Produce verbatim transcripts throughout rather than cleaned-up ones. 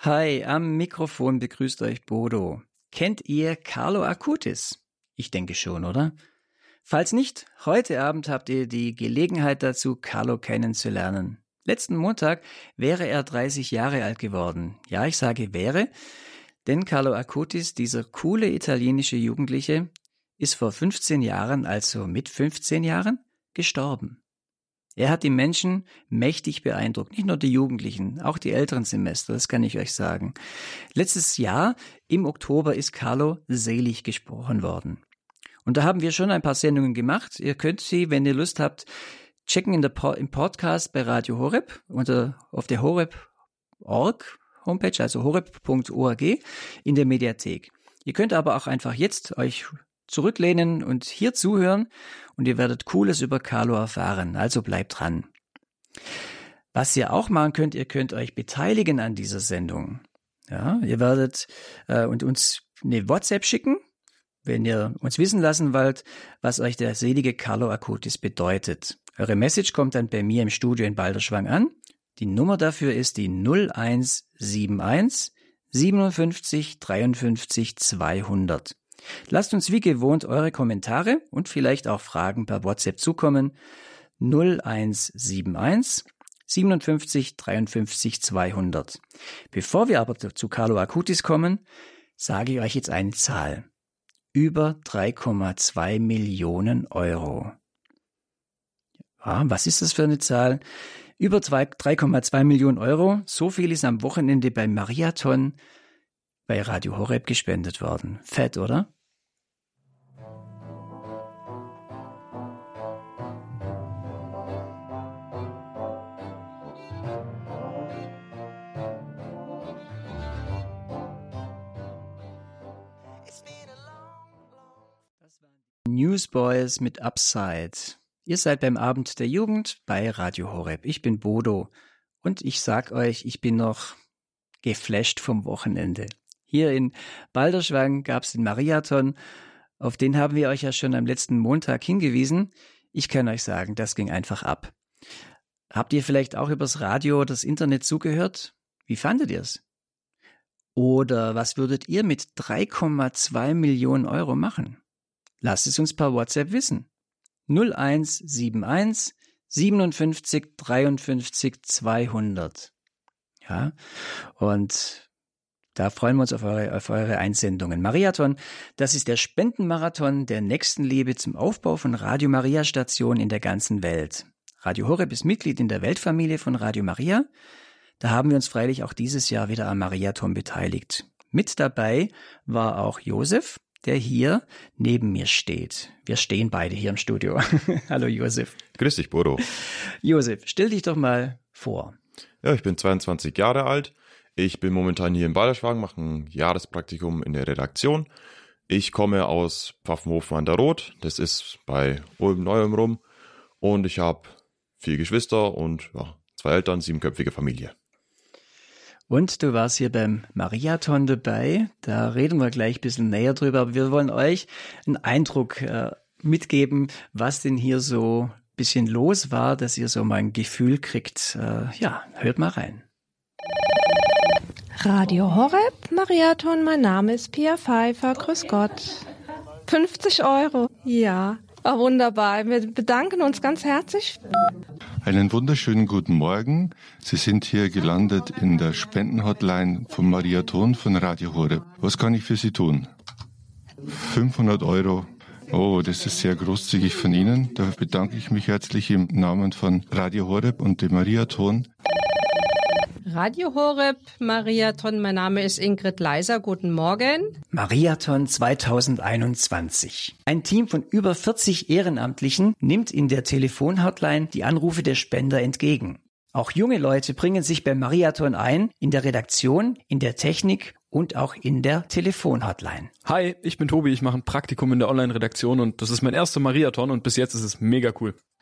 Hi, am Mikrofon begrüßt euch Bodo. Kennt ihr Carlo Acutis? Ich denke schon, oder? Falls nicht, heute Abend habt ihr die Gelegenheit dazu, Carlo kennenzulernen. Letzten Montag wäre er dreißig Jahre alt geworden. Ja, ich sage wäre, denn Carlo Acutis, dieser coole italienische Jugendliche, ist vor fünfzehn Jahren, also mit fünfzehn Jahren, gestorben. Er hat die Menschen mächtig beeindruckt, nicht nur die Jugendlichen, auch die älteren Semester, das kann ich euch sagen. Letztes Jahr, im Oktober, ist Carlo selig gesprochen worden. Und da haben wir schon ein paar Sendungen gemacht. Ihr könnt sie, wenn ihr Lust habt, checken in der po- im Podcast bei Radio Horeb unter auf der horeb punkt org Homepage, also horeb punkt org in der Mediathek. Ihr könnt aber auch einfach jetzt euch zurücklehnen und hier zuhören und ihr werdet Cooles über Carlo erfahren, also bleibt dran. Was ihr auch machen könnt, ihr könnt euch beteiligen an dieser Sendung. Ja, ihr werdet äh, und uns eine WhatsApp schicken, wenn ihr uns wissen lassen wollt, was euch der selige Carlo Acutis bedeutet. Eure Message kommt dann bei mir im Studio in Balderschwang an. Die Nummer dafür ist die null eins sieben eins siebenundfünfzig dreiundfünfzig zweihundert. Lasst uns wie gewohnt eure Kommentare und vielleicht auch Fragen per WhatsApp zukommen. null eins sieben eins siebenundfünfzig dreiundfünfzig zweihundert. Bevor wir aber zu Carlo Acutis kommen, sage ich euch jetzt eine Zahl. Über drei Komma zwei Millionen Euro. Ja, was ist das für eine Zahl? Über drei Komma zwei Millionen Euro. So viel ist am Wochenende beim Mariathon bei Radio Horeb gespendet worden. Fett, oder? Das waren die Newsboys mit Upside. Ihr seid beim Abend der Jugend bei Radio Horeb. Ich bin Bodo und ich sag euch, ich bin noch geflasht vom Wochenende. Hier in Balderschwang gab es den Mariathon, auf den haben wir euch ja schon am letzten Montag hingewiesen. Ich kann euch sagen, das ging einfach ab. Habt ihr vielleicht auch übers Radio, das Internet zugehört? Wie fandet ihr es? Oder was würdet ihr mit drei Komma zwei Millionen Euro machen? Lasst es uns per WhatsApp wissen. null eins sieben eins siebenundfünfzig dreiundfünfzig zweihundert. Ja, und da freuen wir uns auf eure, auf eure Einsendungen. Mariathon, das ist der Spendenmarathon der Nächstenliebe zum Aufbau von Radio Maria Stationen in der ganzen Welt. Radio Horeb ist Mitglied in der Weltfamilie von Radio Maria. Da haben wir uns freilich auch dieses Jahr wieder am Mariathon beteiligt. Mit dabei war auch Josef, der hier neben mir steht. Wir stehen beide hier im Studio. Hallo Josef. Grüß dich, Bodo. Josef, stell dich doch mal vor. Ja, ich bin zweiundzwanzig Jahre alt. Ich bin momentan hier in Balderschwang, mache ein Jahrespraktikum in der Redaktion. Ich komme aus Pfaffenhofen an der Roth, das ist bei Ulm-Neuem rum. Und ich habe vier Geschwister und ja, zwei Eltern, siebenköpfige Familie. Und du warst hier beim Mariathon dabei, da reden wir gleich ein bisschen näher drüber, aber wir wollen euch einen Eindruck äh, mitgeben, was denn hier so ein bisschen los war, dass ihr so mal ein Gefühl kriegt. Äh, ja, hört mal rein. Radio Horeb, Mariathon, mein Name ist Pia Pfeiffer, grüß Gott. fünfzig Euro, ja, war wunderbar. Wir bedanken uns ganz herzlich. Einen wunderschönen guten Morgen. Sie sind hier gelandet in der Spendenhotline vom Mariathon von Radio Horeb. Was kann ich für Sie tun? fünfhundert Euro. Oh, das ist sehr großzügig von Ihnen. Da bedanke ich mich herzlich im Namen von Radio Horeb und dem Mariathon. Radio Horeb, Mariathon, mein Name ist Ingrid Leiser, guten Morgen. Mariathon zweitausendeinundzwanzig. Ein Team von über vierzig Ehrenamtlichen nimmt in der Telefonhotline die Anrufe der Spender entgegen. Auch junge Leute bringen sich beim Mariathon ein, in der Redaktion, in der Technik und auch in der Telefonhotline. Hi, ich bin Tobi, ich mache ein Praktikum in der Online-Redaktion und das ist mein erster Mariathon und bis jetzt ist es mega cool.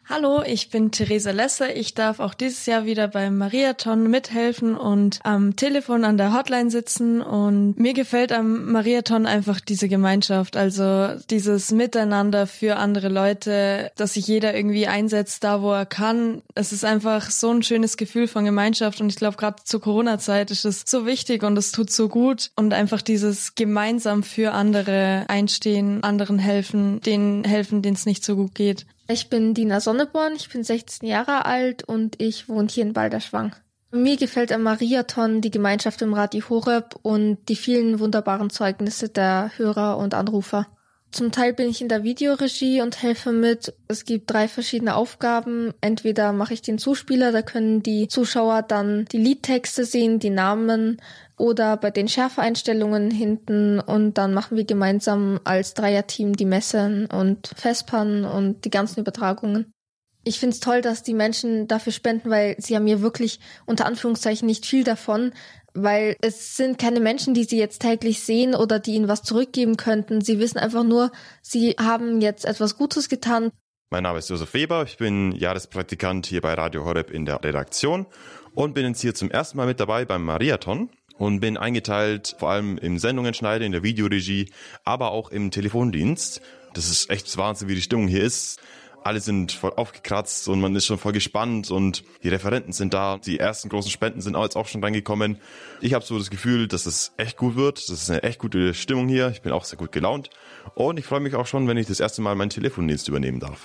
Hallo, ich bin Theresa Lesser. Ich darf auch dieses Jahr wieder beim Mariathon mithelfen und am Telefon an der Hotline sitzen. Und mir gefällt am Mariathon einfach diese Gemeinschaft, also dieses Miteinander für andere Leute, dass sich jeder irgendwie einsetzt, da wo er kann. Es ist einfach so ein schönes Gefühl von Gemeinschaft und ich glaube, gerade zur Corona-Zeit ist es so wichtig und es tut so gut. Und einfach dieses gemeinsam für andere einstehen, anderen helfen, denen helfen, denen es nicht so gut geht. Ich bin Dina Sonneborn, ich bin sechzehn Jahre alt und ich wohne hier in Balderschwang. Mir gefällt am Mariathon die Gemeinschaft im Radio Horeb und die vielen wunderbaren Zeugnisse der Hörer und Anrufer. Zum Teil bin ich in der Videoregie und helfe mit. Es gibt drei verschiedene Aufgaben. Entweder mache ich den Zuspieler, da können die Zuschauer dann die Liedtexte sehen, die Namen, oder bei den Schärfeinstellungen hinten, und dann machen wir gemeinsam als Dreierteam die Messen und Vespern und die ganzen Übertragungen. Ich finde es toll, dass die Menschen dafür spenden, weil sie haben mir wirklich unter Anführungszeichen nicht viel davon, weil es sind keine Menschen, die sie jetzt täglich sehen oder die ihnen was zurückgeben könnten. Sie wissen einfach nur, sie haben jetzt etwas Gutes getan. Mein Name ist Josef Weber, ich bin Jahrespraktikant hier bei Radio Horeb in der Redaktion und bin jetzt hier zum ersten Mal mit dabei beim Mariathon und bin eingeteilt vor allem im Sendungen schneiden, in der Videoregie, aber auch im Telefondienst. Das ist echt Wahnsinn, wie die Stimmung hier ist. Alle sind voll aufgekratzt und man ist schon voll gespannt und die Referenten sind da. Die ersten großen Spenden sind auch jetzt auch schon reingekommen. Ich habe so das Gefühl, dass es echt gut wird. Das ist eine echt gute Stimmung hier. Ich bin auch sehr gut gelaunt. Und ich freue mich auch schon, wenn ich das erste Mal meinen Telefondienst übernehmen darf.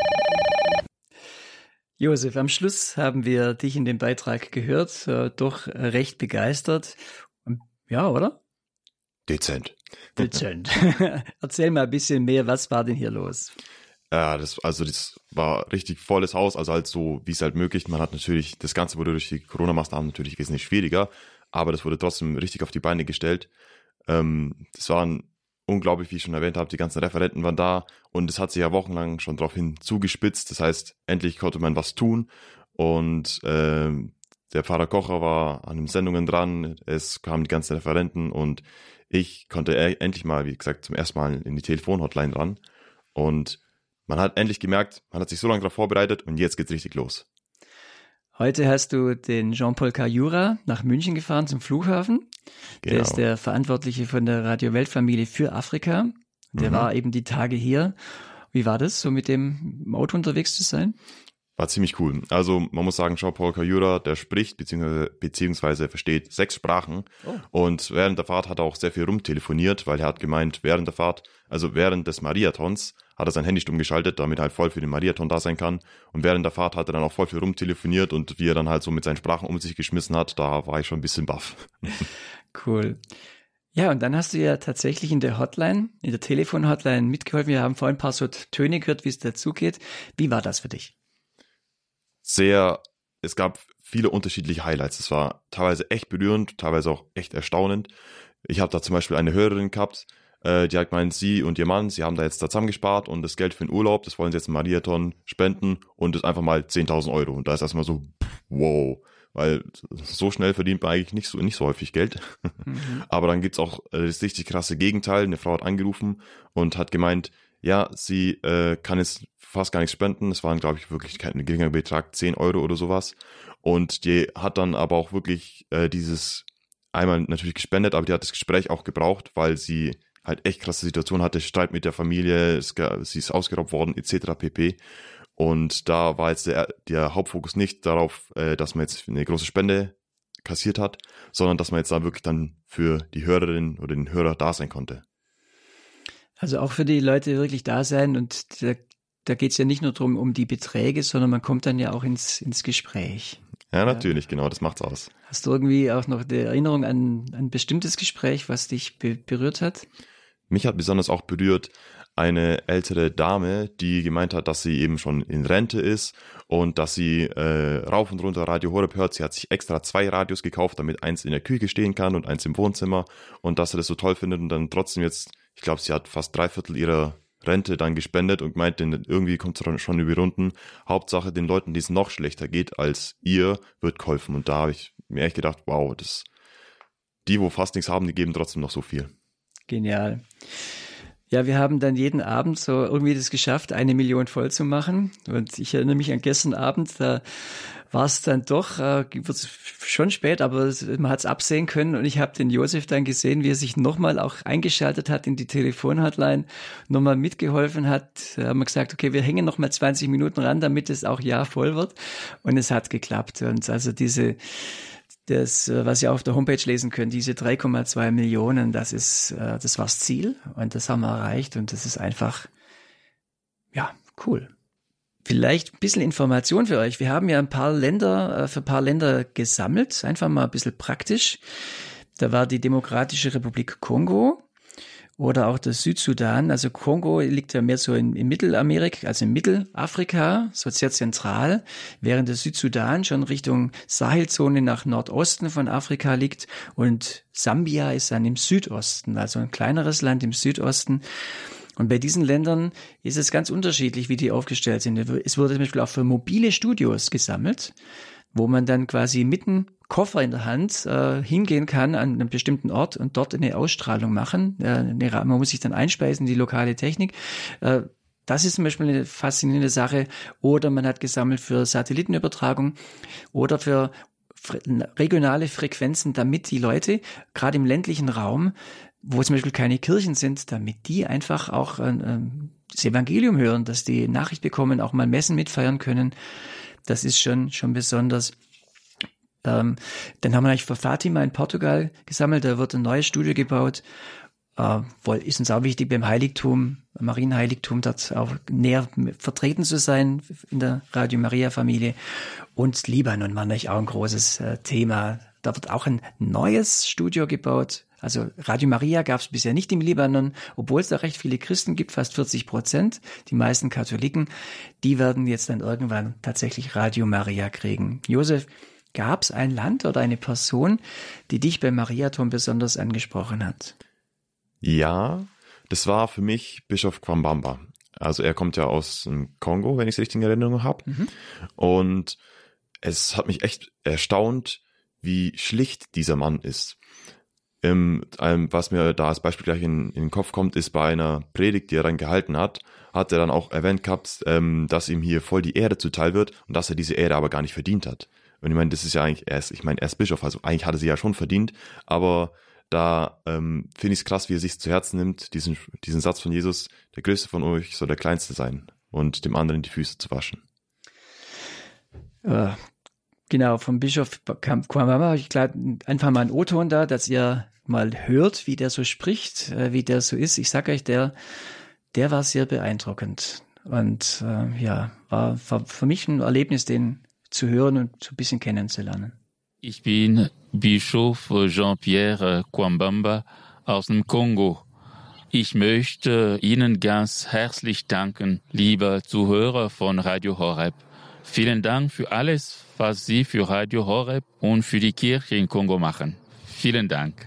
Josef, am Schluss haben wir dich in dem Beitrag gehört, äh, doch recht begeistert. Ja, oder? Dezent. Dezent. Erzähl mal ein bisschen mehr, was war denn hier los? Ja, das, also das war richtig volles Haus, also halt so, wie es halt möglich. Man hat natürlich, das Ganze wurde durch die Corona-Maßnahmen natürlich wesentlich schwieriger, aber das wurde trotzdem richtig auf die Beine gestellt. Ähm, das waren unglaublich, wie ich schon erwähnt habe, die ganzen Referenten waren da und es hat sich ja wochenlang schon darauf hin zugespitzt. Das heißt, endlich konnte man was tun und ähm, der Pfarrer Kocher war an den Sendungen dran, es kamen die ganzen Referenten und ich konnte endlich mal, wie gesagt, zum ersten Mal in die Telefonhotline ran und man hat endlich gemerkt, man hat sich so lange darauf vorbereitet und jetzt geht's richtig los. Heute hast du den Jean-Paul Cayura nach München gefahren zum Flughafen. Genau. Der ist der Verantwortliche von der Radio Weltfamilie für Afrika. Der mhm. war eben die Tage hier. Wie war das, so mit dem Auto unterwegs zu sein? War ziemlich cool. Also man muss sagen, Jean-Paul Cayura, der spricht beziehungsweise, beziehungsweise versteht sechs Sprachen. Oh. Und während der Fahrt hat er auch sehr viel rumtelefoniert, weil er hat gemeint, während der Fahrt, also während des Mariathons, hat er sein Handy stumm geschaltet, damit er halt voll für den Mariathon da sein kann. Und während der Fahrt hat er dann auch voll viel rumtelefoniert und wie er dann halt so mit seinen Sprachen um sich geschmissen hat, da war ich schon ein bisschen baff. Cool. Ja, und dann hast du ja tatsächlich in der Hotline, in der Telefon-Hotline mitgeholfen. Wir haben vorhin ein paar so Töne gehört, wie es dazugeht. Wie war das für dich? Sehr, es gab viele unterschiedliche Highlights. Es war teilweise echt berührend, teilweise auch echt erstaunend. Ich habe da zum Beispiel eine Hörerin gehabt, äh, die hat gemeint, sie und ihr Mann, sie haben da jetzt da zusammengespart und das Geld für den Urlaub, das wollen sie jetzt im Mariathon spenden und das einfach mal zehntausend Euro. Und da ist erstmal so, wow, weil so schnell verdient man eigentlich nicht so, nicht so häufig Geld. Mhm. Aber dann gibt's auch äh, das richtig krasse Gegenteil. Eine Frau hat angerufen und hat gemeint, ja, sie äh, kann jetzt fast gar nichts spenden. Es waren, glaube ich, wirklich kein geringer Betrag, zehn Euro oder sowas. Und die hat dann aber auch wirklich äh, dieses einmal natürlich gespendet, aber die hat das Gespräch auch gebraucht, weil sie halt echt krasse Situation hatte, Streit mit der Familie, es, sie ist ausgeraubt worden, et cetera pp. Und da war jetzt der, der Hauptfokus nicht darauf, äh, dass man jetzt eine große Spende kassiert hat, sondern dass man jetzt da wirklich dann für die Hörerin oder den Hörer da sein konnte. Also auch für die Leute wirklich da sein und da, da geht es ja nicht nur darum, um die Beträge, sondern man kommt dann ja auch ins, ins Gespräch. Ja, natürlich, ja. Genau, das macht's aus. Hast du irgendwie auch noch eine Erinnerung an ein bestimmtes Gespräch, was dich be- berührt hat? Mich hat besonders auch berührt eine ältere Dame, die gemeint hat, dass sie eben schon in Rente ist und dass sie äh, rauf und runter Radio Horeb hört. Sie hat sich extra zwei Radios gekauft, damit eins in der Küche stehen kann und eins im Wohnzimmer und dass sie das so toll findet und dann trotzdem jetzt, ich glaube, sie hat fast drei Viertel ihrer Rente dann gespendet und meint, denn irgendwie kommt es schon über die Runden. Hauptsache den Leuten, die es noch schlechter geht als ihr, wird geholfen. Und da habe ich mir echt gedacht, wow, das, die, wo fast nichts haben, die geben trotzdem noch so viel. Genial. Ja, wir haben dann jeden Abend so irgendwie das geschafft, eine Million voll zu machen. Und ich erinnere mich an gestern Abend, da war es dann doch, äh, wird's schon spät, aber es, man hat es absehen können. Und ich habe den Josef dann gesehen, wie er sich nochmal auch eingeschaltet hat in die Telefonhotline, nochmal mitgeholfen hat. Da haben wir gesagt, okay, wir hängen nochmal zwanzig Minuten ran, damit es auch ja voll wird. Und es hat geklappt. Und also diese... Das, was ihr auf der Homepage lesen könnt, diese drei Komma zwei Millionen, das ist, das war das Ziel und das haben wir erreicht und das ist einfach, ja, cool. Vielleicht ein bisschen Information für euch. Wir haben ja ein paar Länder, für ein paar Länder gesammelt, einfach mal ein bisschen praktisch. Da war die Demokratische Republik Kongo oder auch der Südsudan. Also Kongo liegt ja mehr so in, in Mittelamerika, also in Mittelafrika, so sehr zentral, während der Südsudan schon Richtung Sahelzone nach Nordosten von Afrika liegt und Sambia ist dann im Südosten, also ein kleineres Land im Südosten. Und bei diesen Ländern ist es ganz unterschiedlich, wie die aufgestellt sind. Es wurde zum Beispiel auch für mobile Studios gesammelt, wo man dann quasi mitten Koffer in der Hand äh, hingehen kann an einem bestimmten Ort und dort eine Ausstrahlung machen. Äh, eine, man muss sich dann einspeisen, die lokale Technik. Äh, das ist zum Beispiel eine faszinierende Sache. Oder man hat gesammelt für Satellitenübertragung oder für regionale Frequenzen, damit die Leute, gerade im ländlichen Raum, wo zum Beispiel keine Kirchen sind, damit die einfach auch äh, das Evangelium hören, dass die Nachricht bekommen, auch mal Messen mitfeiern können. Das ist schon schon besonders. Ähm, dann haben wir eigentlich für Fatima in Portugal gesammelt, da wird ein neues Studio gebaut. Äh, ist uns auch wichtig, beim Heiligtum, Marienheiligtum, dort auch näher vertreten zu sein in der Radio Maria Familie. Und Libanon war natürlich auch ein großes äh, Thema. Da wird auch ein neues Studio gebaut. Also Radio Maria gab es bisher nicht im Libanon, obwohl es da recht viele Christen gibt, fast vierzig Prozent, die meisten Katholiken. Die werden jetzt dann irgendwann tatsächlich Radio Maria kriegen. Josef, gab es ein Land oder eine Person, die dich beim Mariathon besonders angesprochen hat? Ja, das war für mich Bischof Kwambamba. Also er kommt ja aus dem Kongo, wenn ich es richtig in Erinnerung habe. Mhm. Und es hat mich echt erstaunt, wie schlicht dieser Mann ist. Ähm, was mir da als Beispiel gleich in, in den Kopf kommt, ist bei einer Predigt, die er dann gehalten hat, hat er dann auch erwähnt gehabt, ähm, dass ihm hier voll die Ehre zuteil wird und dass er diese Ehre aber gar nicht verdient hat. Und ich meine, das ist ja eigentlich, er ist, ich meine, er ist Bischof, also eigentlich hat er sie ja schon verdient, aber da ähm, finde ich es krass, wie er sich zu Herzen nimmt, diesen, diesen Satz von Jesus, der Größte von euch soll der Kleinste sein und dem anderen die Füße zu waschen. Äh, genau, vom Bischof Kwambamba, ich glaube, einfach mal ein O-Ton da, dass ihr mal hört, wie der so spricht, äh, wie der so ist. Ich sag euch, der, der war sehr beeindruckend und äh, ja, war, war für mich ein Erlebnis, den zu hören und so ein bisschen kennenzulernen. Ich bin Bischof Jean-Pierre Kwambamba aus dem Kongo. Ich möchte Ihnen ganz herzlich danken, lieber Zuhörer von Radio Horeb. Vielen Dank für alles, was Sie für Radio Horeb und für die Kirche in Kongo machen. Vielen Dank.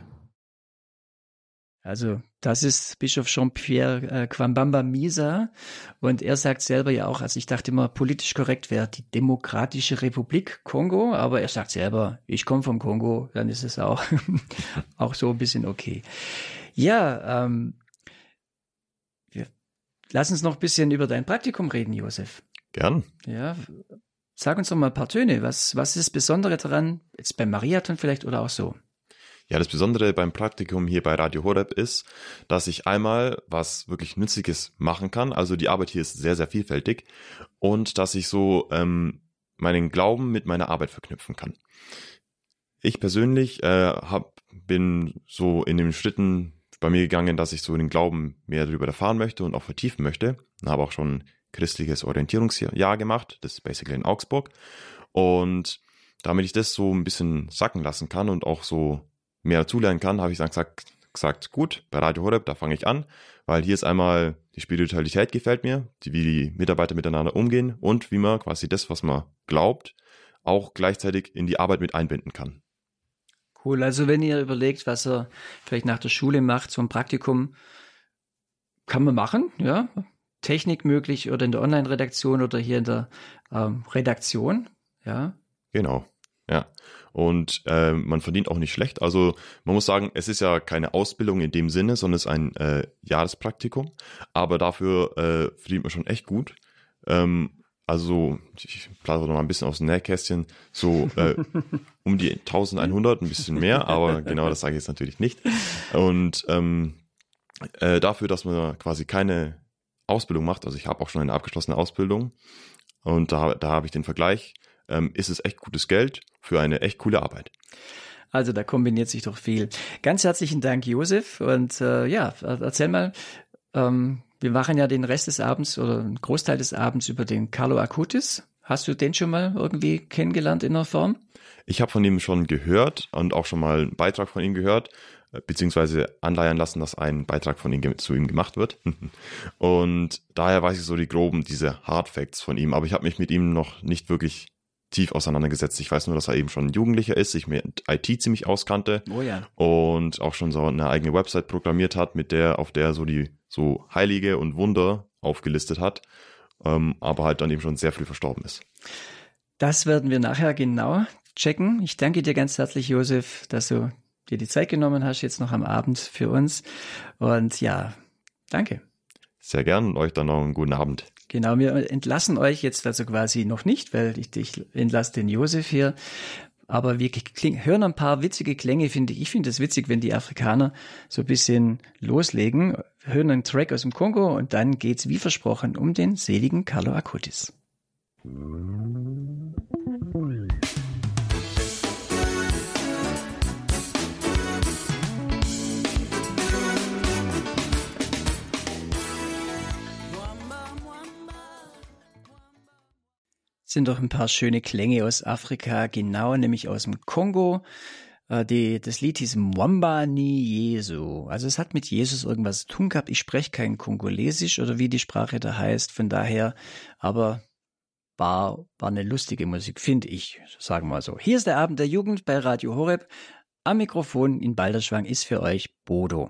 Also das ist Bischof Jean-Pierre äh, Kwambamba Misa und er sagt selber ja auch, also ich dachte immer, politisch korrekt wäre die Demokratische Republik Kongo, aber er sagt selber, ich komme vom Kongo, dann ist es auch, auch so ein bisschen okay. Ja, ähm, wir, lass uns noch ein bisschen über dein Praktikum reden, Josef. Gern. Ja, sag uns doch mal ein paar Töne, was, was ist das Besondere daran, jetzt beim Mariathon vielleicht oder auch so? Ja, das Besondere beim Praktikum hier bei Radio Horeb ist, dass ich einmal was wirklich Nützliches machen kann. Also die Arbeit hier ist sehr, sehr vielfältig und dass ich so ähm, meinen Glauben mit meiner Arbeit verknüpfen kann. Ich persönlich äh, hab, bin so in den Schritten bei mir gegangen, dass ich so den Glauben mehr darüber erfahren möchte und auch vertiefen möchte. Ich habe auch schon christliches Orientierungsjahr gemacht, das ist basically in Augsburg. Und damit ich das so ein bisschen sacken lassen kann und auch so mehr dazulernen kann, habe ich dann gesagt, gesagt, gut, bei Radio Horeb, da fange ich an, weil hier ist einmal die Spiritualität gefällt mir, die, wie die Mitarbeiter miteinander umgehen und wie man quasi das, was man glaubt, auch gleichzeitig in die Arbeit mit einbinden kann. Cool, also wenn ihr überlegt, was ihr vielleicht nach der Schule macht, so ein Praktikum, kann man machen, ja, Technik möglich oder in der Online-Redaktion oder hier in der ähm, Redaktion, ja. Genau. Ja, und äh, man verdient auch nicht schlecht. Also man muss sagen, es ist ja keine Ausbildung in dem Sinne, sondern es ist ein äh, Jahrespraktikum. Aber dafür äh, verdient man schon echt gut. Ähm, also ich plaudere noch mal ein bisschen aus dem Nähkästchen, so äh, um die eintausendeinhundert, ein bisschen mehr, aber genau das sage ich jetzt natürlich nicht. Und ähm, äh, dafür, dass man quasi keine Ausbildung macht, also ich habe auch schon eine abgeschlossene Ausbildung und da, da habe ich den Vergleich, ähm, ist es echt gutes Geld für eine echt coole Arbeit. Also da kombiniert sich doch viel. Ganz herzlichen Dank, Josef. Und äh, ja, erzähl mal, ähm, wir machen ja den Rest des Abends oder einen Großteil des Abends über den Carlo Acutis. Hast du den schon mal irgendwie kennengelernt in der Form? Ich habe von ihm schon gehört und auch schon mal einen Beitrag von ihm gehört, beziehungsweise anleihen lassen, dass ein Beitrag von ihm zu ihm gemacht wird. Und daher weiß ich so die groben, diese Hard Facts von ihm. Aber ich habe mich mit ihm noch nicht wirklich tief auseinandergesetzt. Ich weiß nur, dass er eben schon ein Jugendlicher ist, sich mit I T ziemlich auskannte. Oh ja. Und auch schon so eine eigene Website programmiert hat, mit der, auf der er so die so Heilige und Wunder aufgelistet hat, ähm, aber halt dann eben schon sehr früh verstorben ist. Das werden wir nachher genau checken. Ich danke dir ganz herzlich, Josef, dass du dir die Zeit genommen hast, jetzt noch am Abend für uns. Und ja, danke. Sehr gern und euch dann noch einen guten Abend. Genau, wir entlassen euch jetzt also quasi noch nicht, weil ich, ich entlasse den Josef hier. Aber wir kling, hören ein paar witzige Klänge, finde ich. Ich finde es witzig, wenn die Afrikaner so ein bisschen loslegen. Wir hören einen Track aus dem Kongo und dann geht's wie versprochen um den seligen Carlo Acutis. Sind doch ein paar schöne Klänge aus Afrika, genau, nämlich aus dem Kongo. Äh, die, das Lied hieß Mwamba ni Yesu. Also es hat mit Jesus irgendwas zu tun gehabt. Ich spreche kein Kongolesisch oder wie die Sprache da heißt, von daher, aber war, war eine lustige Musik, finde ich, sagen wir mal so. Hier ist der Abend der Jugend bei Radio Horeb. Am Mikrofon in Balderschwang ist für euch Bodo.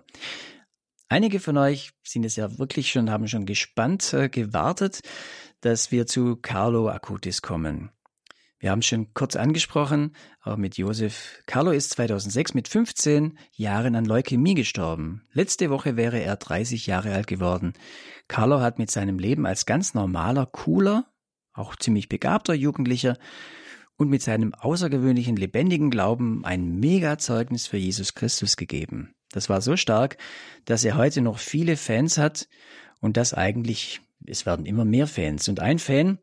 Einige von euch sind es ja wirklich schon, haben schon gespannt äh, gewartet, dass wir zu Carlo Acutis kommen. Wir haben schon kurz angesprochen, auch mit Josef. Carlo ist zweitausendsechs mit fünfzehn Jahren an Leukämie gestorben. Letzte Woche wäre er dreißig Jahre alt geworden. Carlo hat mit seinem Leben als ganz normaler, cooler, auch ziemlich begabter Jugendlicher und mit seinem außergewöhnlichen, lebendigen Glauben ein Mega-Zeugnis für Jesus Christus gegeben. Das war so stark, dass er heute noch viele Fans hat und das eigentlich, es werden immer mehr Fans. Und ein Fan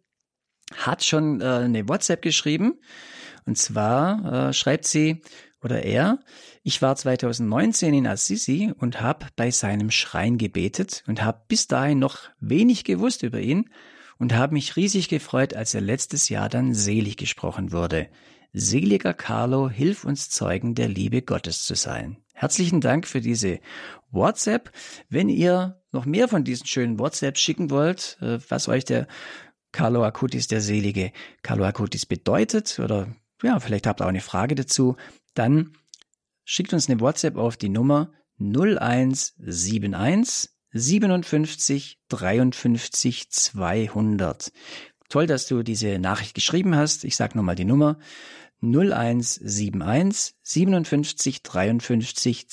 hat schon äh, eine WhatsApp geschrieben und zwar äh, schreibt sie oder er, ich war zweitausendneunzehn in Assisi und habe bei seinem Schrein gebetet und habe bis dahin noch wenig gewusst über ihn und habe mich riesig gefreut, als er letztes Jahr dann selig gesprochen wurde. Seliger Carlo, hilf uns Zeugen der Liebe Gottes zu sein. Herzlichen Dank für diese WhatsApp. Wenn ihr noch mehr von diesen schönen WhatsApps schicken wollt, was euch der Carlo Acutis, der selige Carlo Acutis bedeutet, oder ja, vielleicht habt ihr auch eine Frage dazu, dann schickt uns eine WhatsApp auf die Nummer null eins sieben eins siebenundfünfzig dreiundfünfzig zweihundert. Toll, dass du diese Nachricht geschrieben hast. Ich sage nochmal die Nummer null eins sieben eins siebenundfünfzig dreiundfünfzig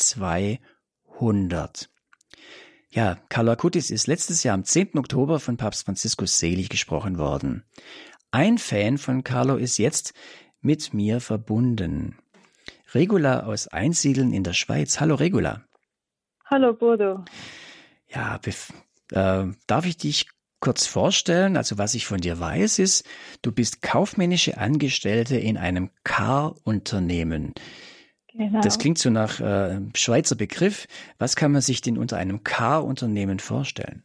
zweihundert. Ja, Carlo Acutis ist letztes Jahr am zehnten Oktober von Papst Franziskus selig gesprochen worden. Ein Fan von Carlo ist jetzt mit mir verbunden. Regula aus Einsiedeln in der Schweiz. Hallo Regula. Hallo Bodo. Ja, bef- äh, darf ich dich kurz vorstellen? Also was ich von dir weiß ist, du bist kaufmännische Angestellte in einem Car-Unternehmen. Genau. Das klingt so nach äh, Schweizer Begriff. Was kann man sich denn unter einem Car-Unternehmen vorstellen?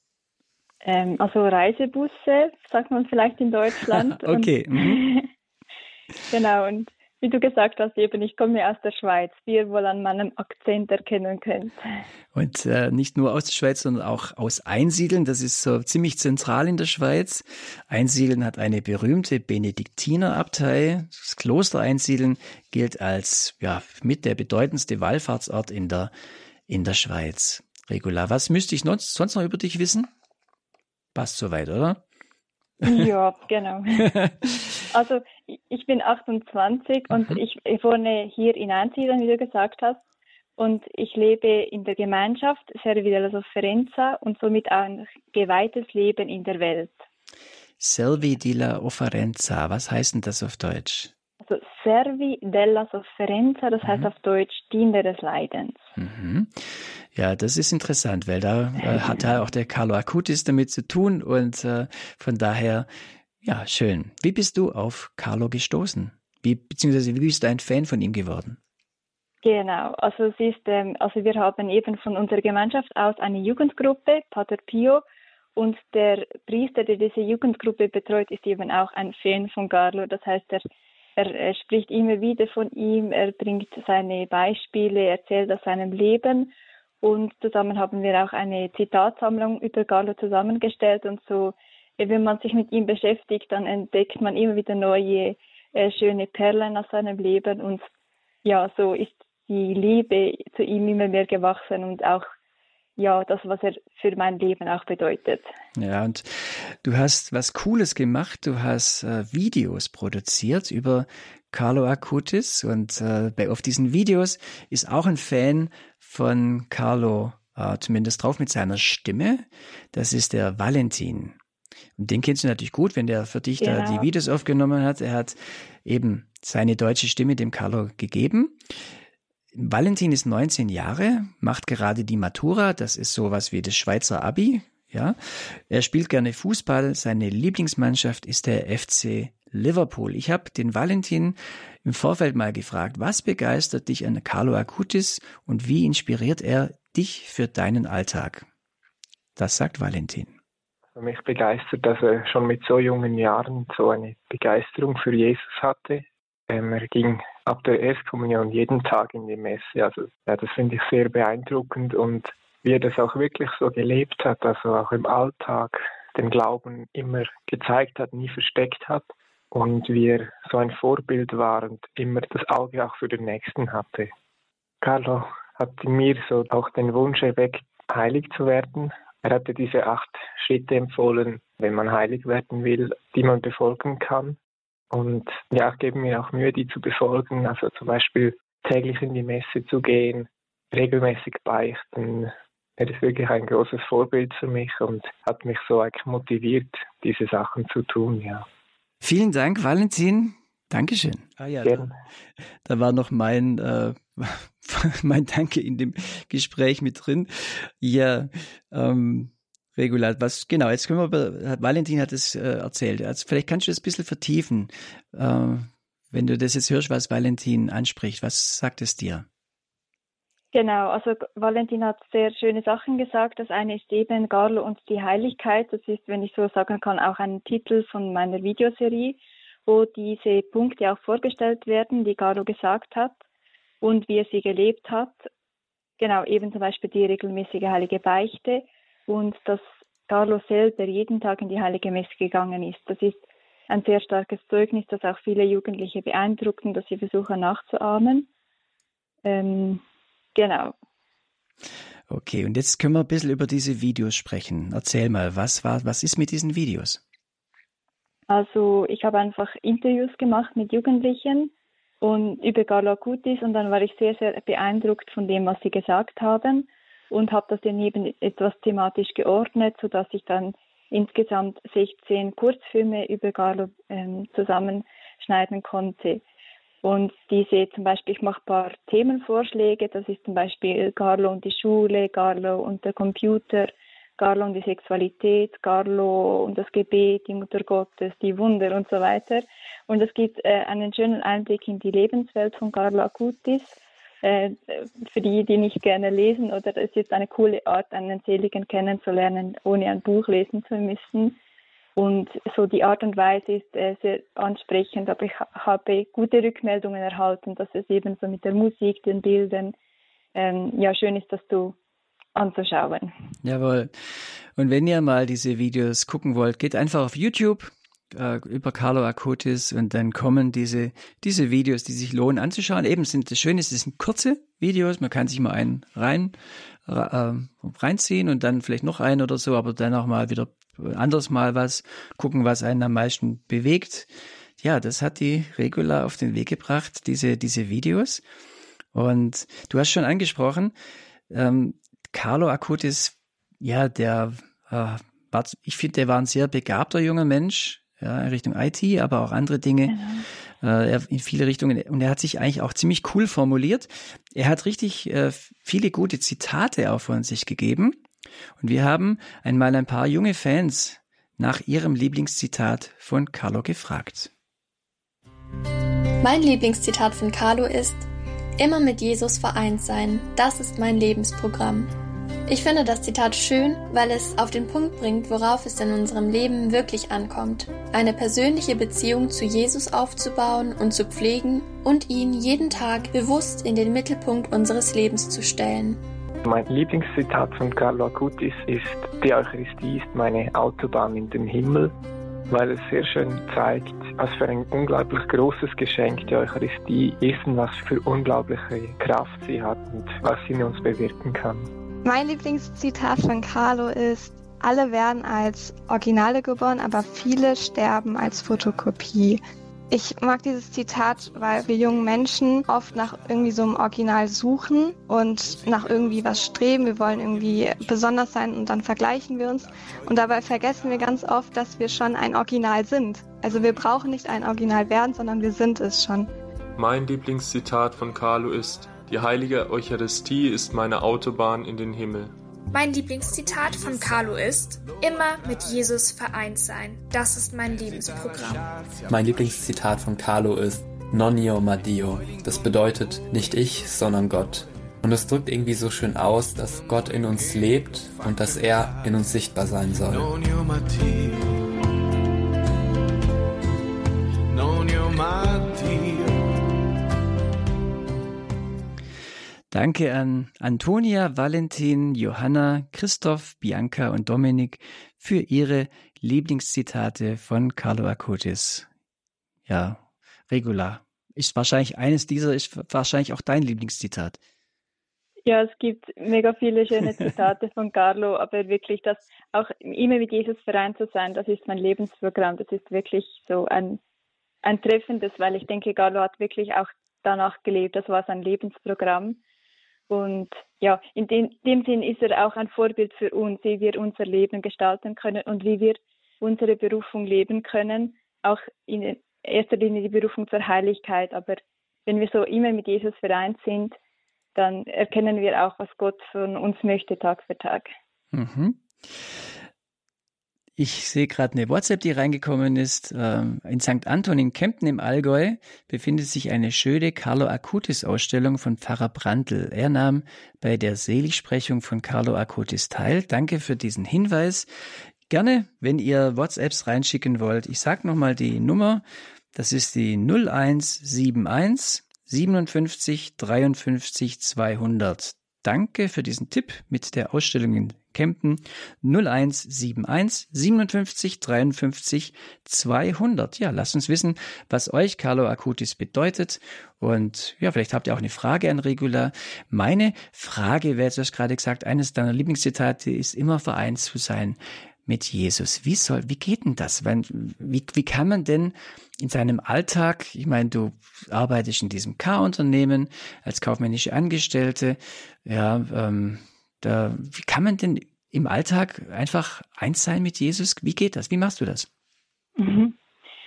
Ähm, also Reisebusse, sagt man vielleicht in Deutschland. Okay. Und, mhm. Genau, und wie du gesagt hast, eben, ich komme aus der Schweiz, wie ihr wohl an meinem Akzent erkennen könnt. Und äh, nicht nur aus der Schweiz, sondern auch aus Einsiedeln. Das ist so ziemlich zentral in der Schweiz. Einsiedeln hat eine berühmte Benediktinerabtei. Das Kloster Einsiedeln gilt als ja mit der bedeutendste Wallfahrtsort in der in der Schweiz. Regula, was müsste ich sonst noch über dich wissen? Passt soweit, oder? Ja, genau. Also ich bin achtundzwanzig mhm. und ich, ich wohne hier in Einsiedeln, wie du gesagt hast. Und ich lebe in der Gemeinschaft Servi della Sofferenza und somit auch ein geweihtes Leben in der Welt. Servi della Sofferenza, was heißt denn das auf Deutsch? Also Servi della Sofferenza, das mhm. heißt auf Deutsch Diener des Leidens. Mhm. Ja, das ist interessant, weil da äh, hat ja auch der Carlo Acutis damit zu tun und äh, von daher, ja, schön. Wie bist du auf Carlo gestoßen? Wie, beziehungsweise wie bist du ein Fan von ihm geworden? Genau, also es ist, ähm, also wir haben eben von unserer Gemeinschaft aus eine Jugendgruppe, Pater Pio, und der Priester, der diese Jugendgruppe betreut, ist eben auch ein Fan von Carlo. Das heißt, er, er, er spricht immer wieder von ihm, er bringt seine Beispiele, erzählt aus seinem Leben und zusammen haben wir auch eine Zitatsammlung über Carlo zusammengestellt und so, wenn man sich mit ihm beschäftigt, dann entdeckt man immer wieder neue, äh, schöne Perlen aus seinem Leben und ja, so ist die Liebe zu ihm immer mehr gewachsen und auch ja, das, was er für mein Leben auch bedeutet. Ja, und du hast was Cooles gemacht. Du hast äh, Videos produziert über Carlo Acutis und äh, bei, auf diesen Videos ist auch ein Fan von Carlo äh, zumindest drauf mit seiner Stimme. Das ist der Valentin. Und den kennst du natürlich gut, wenn der für dich genau. da die Videos aufgenommen hat. Er hat eben seine deutsche Stimme dem Carlo gegeben. Valentin ist neunzehn Jahre, macht gerade die Matura, das ist sowas wie das Schweizer Abi, ja. Er spielt gerne Fußball, seine Lieblingsmannschaft ist der F C Liverpool. Ich habe den Valentin im Vorfeld mal gefragt, was begeistert dich an Carlo Acutis und wie inspiriert er dich für deinen Alltag? Das sagt Valentin. Mich begeistert, dass er schon mit so jungen Jahren so eine Begeisterung für Jesus hatte. Ähm, er ging ab der Erstkommunion jeden Tag in die Messe. Also ja, das finde ich sehr beeindruckend und wie er das auch wirklich so gelebt hat, also auch im Alltag den Glauben immer gezeigt hat, nie versteckt hat und wie er so ein Vorbild war und immer das Auge auch für den Nächsten hatte. Carlo hat in mir so auch den Wunsch erweckt, heilig zu werden. Er hatte diese acht Schritte empfohlen, wenn man heilig werden will, die man befolgen kann. Und ja, ich gebe mir auch Mühe, die zu befolgen. Also zum Beispiel täglich in die Messe zu gehen, regelmäßig beichten. Er ist wirklich ein großes Vorbild für mich und hat mich so eigentlich motiviert, diese Sachen zu tun, ja. Vielen Dank, Valentin. Dankeschön. Ah ja, da, da war noch mein, äh, mein Danke in dem Gespräch mit drin. Ja, ähm, Regulat, was, genau, jetzt können wir, Valentin hat es äh, erzählt. Also vielleicht kannst du das ein bisschen vertiefen, äh, wenn du das jetzt hörst, was Valentin anspricht. Was sagt es dir? Genau, also Valentin hat sehr schöne Sachen gesagt. Das eine ist eben Carlo und die Heiligkeit. Das ist, wenn ich so sagen kann, auch ein Titel von meiner Videoserie, wo diese Punkte auch vorgestellt werden, die Carlo gesagt hat und wie er sie gelebt hat. Genau, eben zum Beispiel die regelmäßige heilige Beichte. Und dass Carlo selber jeden Tag in die Heilige Messe gegangen ist. Das ist ein sehr starkes Zeugnis, das auch viele Jugendliche beeindruckt und dass sie versuchen nachzuahmen. Ähm, genau. Okay, und jetzt können wir ein bisschen über diese Videos sprechen. Erzähl mal, was war, was ist mit diesen Videos? Also ich habe einfach Interviews gemacht mit Jugendlichen und über Carlo Acutis und dann war ich sehr, sehr beeindruckt von dem, was sie gesagt haben. Und habe das dann eben etwas thematisch geordnet, sodass ich dann insgesamt sechzehn Kurzfilme über Carlo ähm, zusammenschneiden konnte. Und diese zum Beispiel, ich mache ein paar Themenvorschläge, das ist zum Beispiel Carlo und die Schule, Carlo und der Computer, Carlo und die Sexualität, Carlo und das Gebet, die Mutter Gottes, die Wunder und so weiter. Und es gibt äh, einen schönen Einblick in die Lebenswelt von Carlo Acutis. Für die, die nicht gerne lesen, oder es ist eine coole Art, einen Seligen kennenzulernen, ohne ein Buch lesen zu müssen. Und so die Art und Weise ist äh, sehr ansprechend, aber ich habe gute Rückmeldungen erhalten, dass es eben so mit der Musik, den Bildern, ähm, ja schön ist, das so anzuschauen. Jawohl. Und wenn ihr mal diese Videos gucken wollt, geht einfach auf YouTube über Carlo Acutis und dann kommen diese diese Videos, die sich lohnen anzuschauen. Eben sind das Schöne, es sind kurze Videos, man kann sich mal einen rein äh, reinziehen und dann vielleicht noch einen oder so, aber dann auch mal wieder anders mal was gucken, was einen am meisten bewegt. ja, das hat die Regula auf den Weg gebracht, diese, diese Videos. Und du hast schon angesprochen, ähm, Carlo Acutis, ja, der äh, war, ich finde, der war ein sehr begabter junger Mensch, ja, in Richtung I T, aber auch andere Dinge. Genau. Äh, in viele Richtungen. Und er hat sich eigentlich auch ziemlich cool formuliert. Er hat richtig äh, viele gute Zitate auch von sich gegeben. Und wir haben einmal ein paar junge Fans nach ihrem Lieblingszitat von Carlo gefragt. Mein Lieblingszitat von Carlo ist: Immer mit Jesus vereint sein, das ist mein Lebensprogramm. Ich finde das Zitat schön, weil es auf den Punkt bringt, worauf es in unserem Leben wirklich ankommt. Eine persönliche Beziehung zu Jesus aufzubauen und zu pflegen und ihn jeden Tag bewusst in den Mittelpunkt unseres Lebens zu stellen. Mein Lieblingszitat von Carlo Acutis ist: Die Eucharistie ist meine Autobahn in den Himmel, weil es sehr schön zeigt, was für ein unglaublich großes Geschenk die Eucharistie ist und was für unglaubliche Kraft sie hat und was sie in uns bewirken kann. Mein Lieblingszitat von Carlo ist: Alle werden als Originale geboren, aber viele sterben als Fotokopie. Ich mag dieses Zitat, weil wir jungen Menschen oft nach irgendwie so einem Original suchen und nach irgendwie was streben. Wir wollen irgendwie besonders sein und dann vergleichen wir uns. Und dabei vergessen wir ganz oft, dass wir schon ein Original sind. Also wir brauchen nicht ein Original werden, sondern wir sind es schon. Mein Lieblingszitat von Carlo ist: Die heilige Eucharistie ist meine Autobahn in den Himmel. Mein Lieblingszitat von Carlo ist: Immer mit Jesus vereint sein. Das ist mein Lebensprogramm. Mein Lieblingszitat von Carlo ist: Non io ma Dio. Das bedeutet nicht ich, sondern Gott. Und es drückt irgendwie so schön aus, dass Gott in uns lebt und dass er in uns sichtbar sein soll. Non io ma Dio. Non io ma Dio. Danke an Antonia, Valentin, Johanna, Christoph, Bianca und Dominik für ihre Lieblingszitate von Carlo Acutis. Ja, Regula, ist wahrscheinlich eines dieser, ist wahrscheinlich auch dein Lieblingszitat. Ja, es gibt mega viele schöne Zitate von Carlo, aber wirklich das auch immer mit Jesus vereint zu sein, das ist mein Lebensprogramm. Das ist wirklich so ein, ein treffendes, weil ich denke, Carlo hat wirklich auch danach gelebt. Das war sein Lebensprogramm. Und ja, in dem, dem Sinn ist er auch ein Vorbild für uns, wie wir unser Leben gestalten können und wie wir unsere Berufung leben können. Auch in erster Linie die Berufung zur Heiligkeit. Aber wenn wir so immer mit Jesus vereint sind, dann erkennen wir auch, was Gott von uns möchte, Tag für Tag. Mhm. Ich sehe gerade eine WhatsApp, die reingekommen ist. In Sankt Anton in Kempten im Allgäu befindet sich eine schöne Carlo Acutis-Ausstellung von Pfarrer Brandl. Er nahm bei der Seligsprechung von Carlo Acutis teil. Danke für diesen Hinweis. Gerne, wenn ihr WhatsApps reinschicken wollt. Ich sage nochmal die Nummer. Das ist die null eins sieben eins siebenundfünfzig dreiundfünfzig zweihundert. Danke für diesen Tipp mit der Ausstellung in Kempten. null eins sieben eins siebenundfünfzig dreiundfünfzig zweihundert. Ja, lasst uns wissen, was euch Carlo Acutis bedeutet. Und ja, vielleicht habt ihr auch eine Frage an Regula. Meine Frage wäre, du hast gerade gesagt, eines deiner Lieblingszitate ist immer vereint zu sein mit Jesus. Wie soll, wie geht denn das? Wie, wie kann man denn in seinem Alltag, ich meine, du arbeitest in diesem K-Unternehmen als kaufmännische Angestellte, ja, ähm, da, wie kann man denn im Alltag einfach eins sein mit Jesus? Wie geht das? Wie machst du das? Mhm.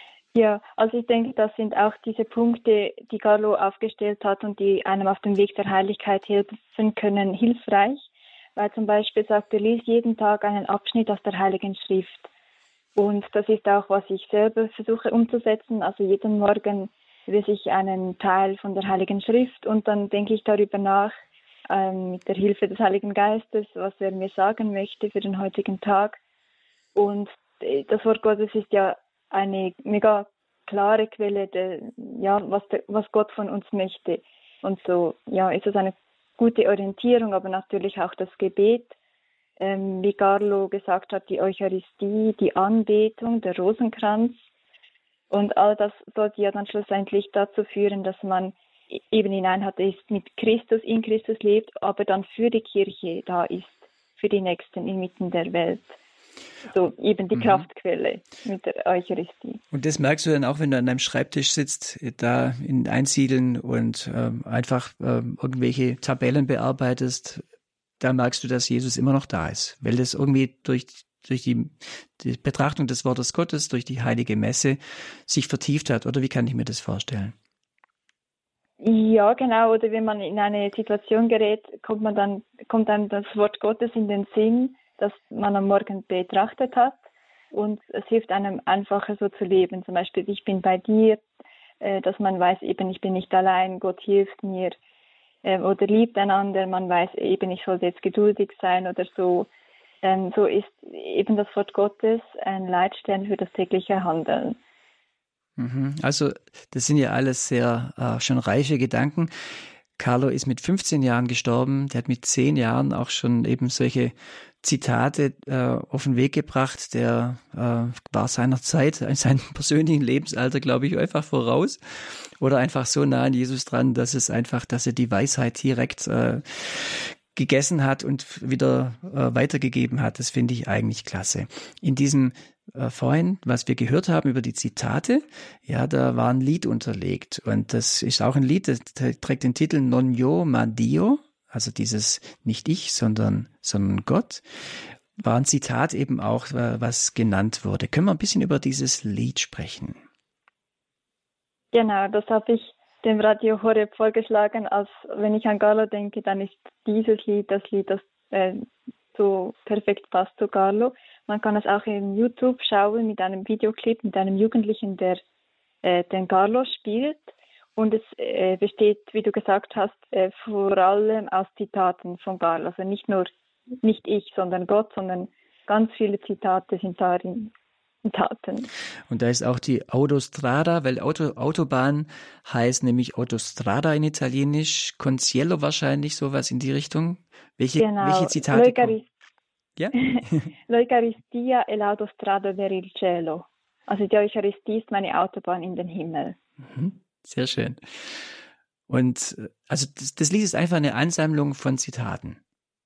Ja, also ich denke, das sind auch diese Punkte, die Carlo aufgestellt hat und die einem auf dem Weg der Heiligkeit helfen können, hilfreich. Weil zum Beispiel sagt er, lies jeden Tag einen Abschnitt aus der Heiligen Schrift. Und das ist auch, was ich selber versuche umzusetzen. Also jeden Morgen lese ich einen Teil von der Heiligen Schrift und dann denke ich darüber nach, ähm, mit der Hilfe des Heiligen Geistes, was er mir sagen möchte für den heutigen Tag. Und das Wort Gottes ist ja eine mega klare Quelle, der, ja, was, der, was Gott von uns möchte. Und so ja, ist es eine gute Orientierung, aber natürlich auch das Gebet, ähm, wie Carlo gesagt hat, die Eucharistie, die Anbetung, der Rosenkranz. Und all das sollte ja dann schlussendlich dazu führen, dass man eben in Einheit ist, mit Christus, in Christus lebt, aber dann für die Kirche da ist, für die Nächsten inmitten der Welt. So eben die Mhm. Kraftquelle mit der Eucharistie. Und das merkst du dann auch, wenn du an deinem Schreibtisch sitzt, da in Einsiedeln und ähm, einfach ähm, irgendwelche Tabellen bearbeitest, da merkst du, dass Jesus immer noch da ist, weil das irgendwie durch durch die, die Betrachtung des Wortes Gottes, durch die heilige Messe sich vertieft hat. Oder wie kann ich mir das vorstellen? Ja, genau. Oder wenn man in eine Situation gerät, kommt man dann, kommt dann das Wort Gottes in den Sinn, das man am Morgen betrachtet hat. Und es hilft einem einfacher so zu leben. Zum Beispiel, ich bin bei dir, äh, dass man weiß, eben, ich bin nicht allein, Gott hilft mir. Äh, oder liebt einander, man weiß eben, ich sollte jetzt geduldig sein oder so. Ähm, so ist eben das Wort Gottes ein Leitstern für das tägliche Handeln. Also das sind ja alles sehr äh, schon reife Gedanken. Carlo ist mit fünfzehn Jahren gestorben. Der hat mit zehn Jahren auch schon eben solche Zitate äh, auf den Weg gebracht. Der äh, war seiner Zeit, in seinem persönlichen Lebensalter, glaube ich, einfach voraus. Oder einfach so nah an Jesus dran, dass es einfach, dass er die Weisheit direkt äh, gegessen hat und wieder äh, weitergegeben hat. Das finde ich eigentlich klasse. In diesem äh, vorhin, was wir gehört haben über die Zitate, ja, da war ein Lied unterlegt und das ist auch ein Lied, das trägt den Titel Non io ma Dio, also dieses nicht ich, sondern, sondern Gott, war ein Zitat eben auch, was genannt wurde. Können wir ein bisschen über dieses Lied sprechen? Genau, das habe ich dem Radio Horeb vorgeschlagen, als wenn ich an Carlo denke, dann ist dieses Lied das Lied, das äh, so perfekt passt zu Carlo. Man kann es auch in YouTube schauen mit einem Videoclip, mit einem Jugendlichen, der äh, den Carlo spielt. Und es äh, besteht, wie du gesagt hast, äh, vor allem aus Zitaten von Carlo. Also nicht nur, nicht ich, sondern Gott, sondern ganz viele Zitate sind darin. Taten. Und da ist auch die Autostrada, weil Auto, Autobahn heißt nämlich Autostrada in Italienisch, Concielo wahrscheinlich, sowas in die Richtung. Welche, genau. welche Zitate kommen? Ja? L'Eucaristia è l'autostrada per il cielo. Also die Eucharistie ist meine Autobahn in den Himmel. Sehr schön. Und also das, das Lied ist einfach eine Ansammlung von Zitaten.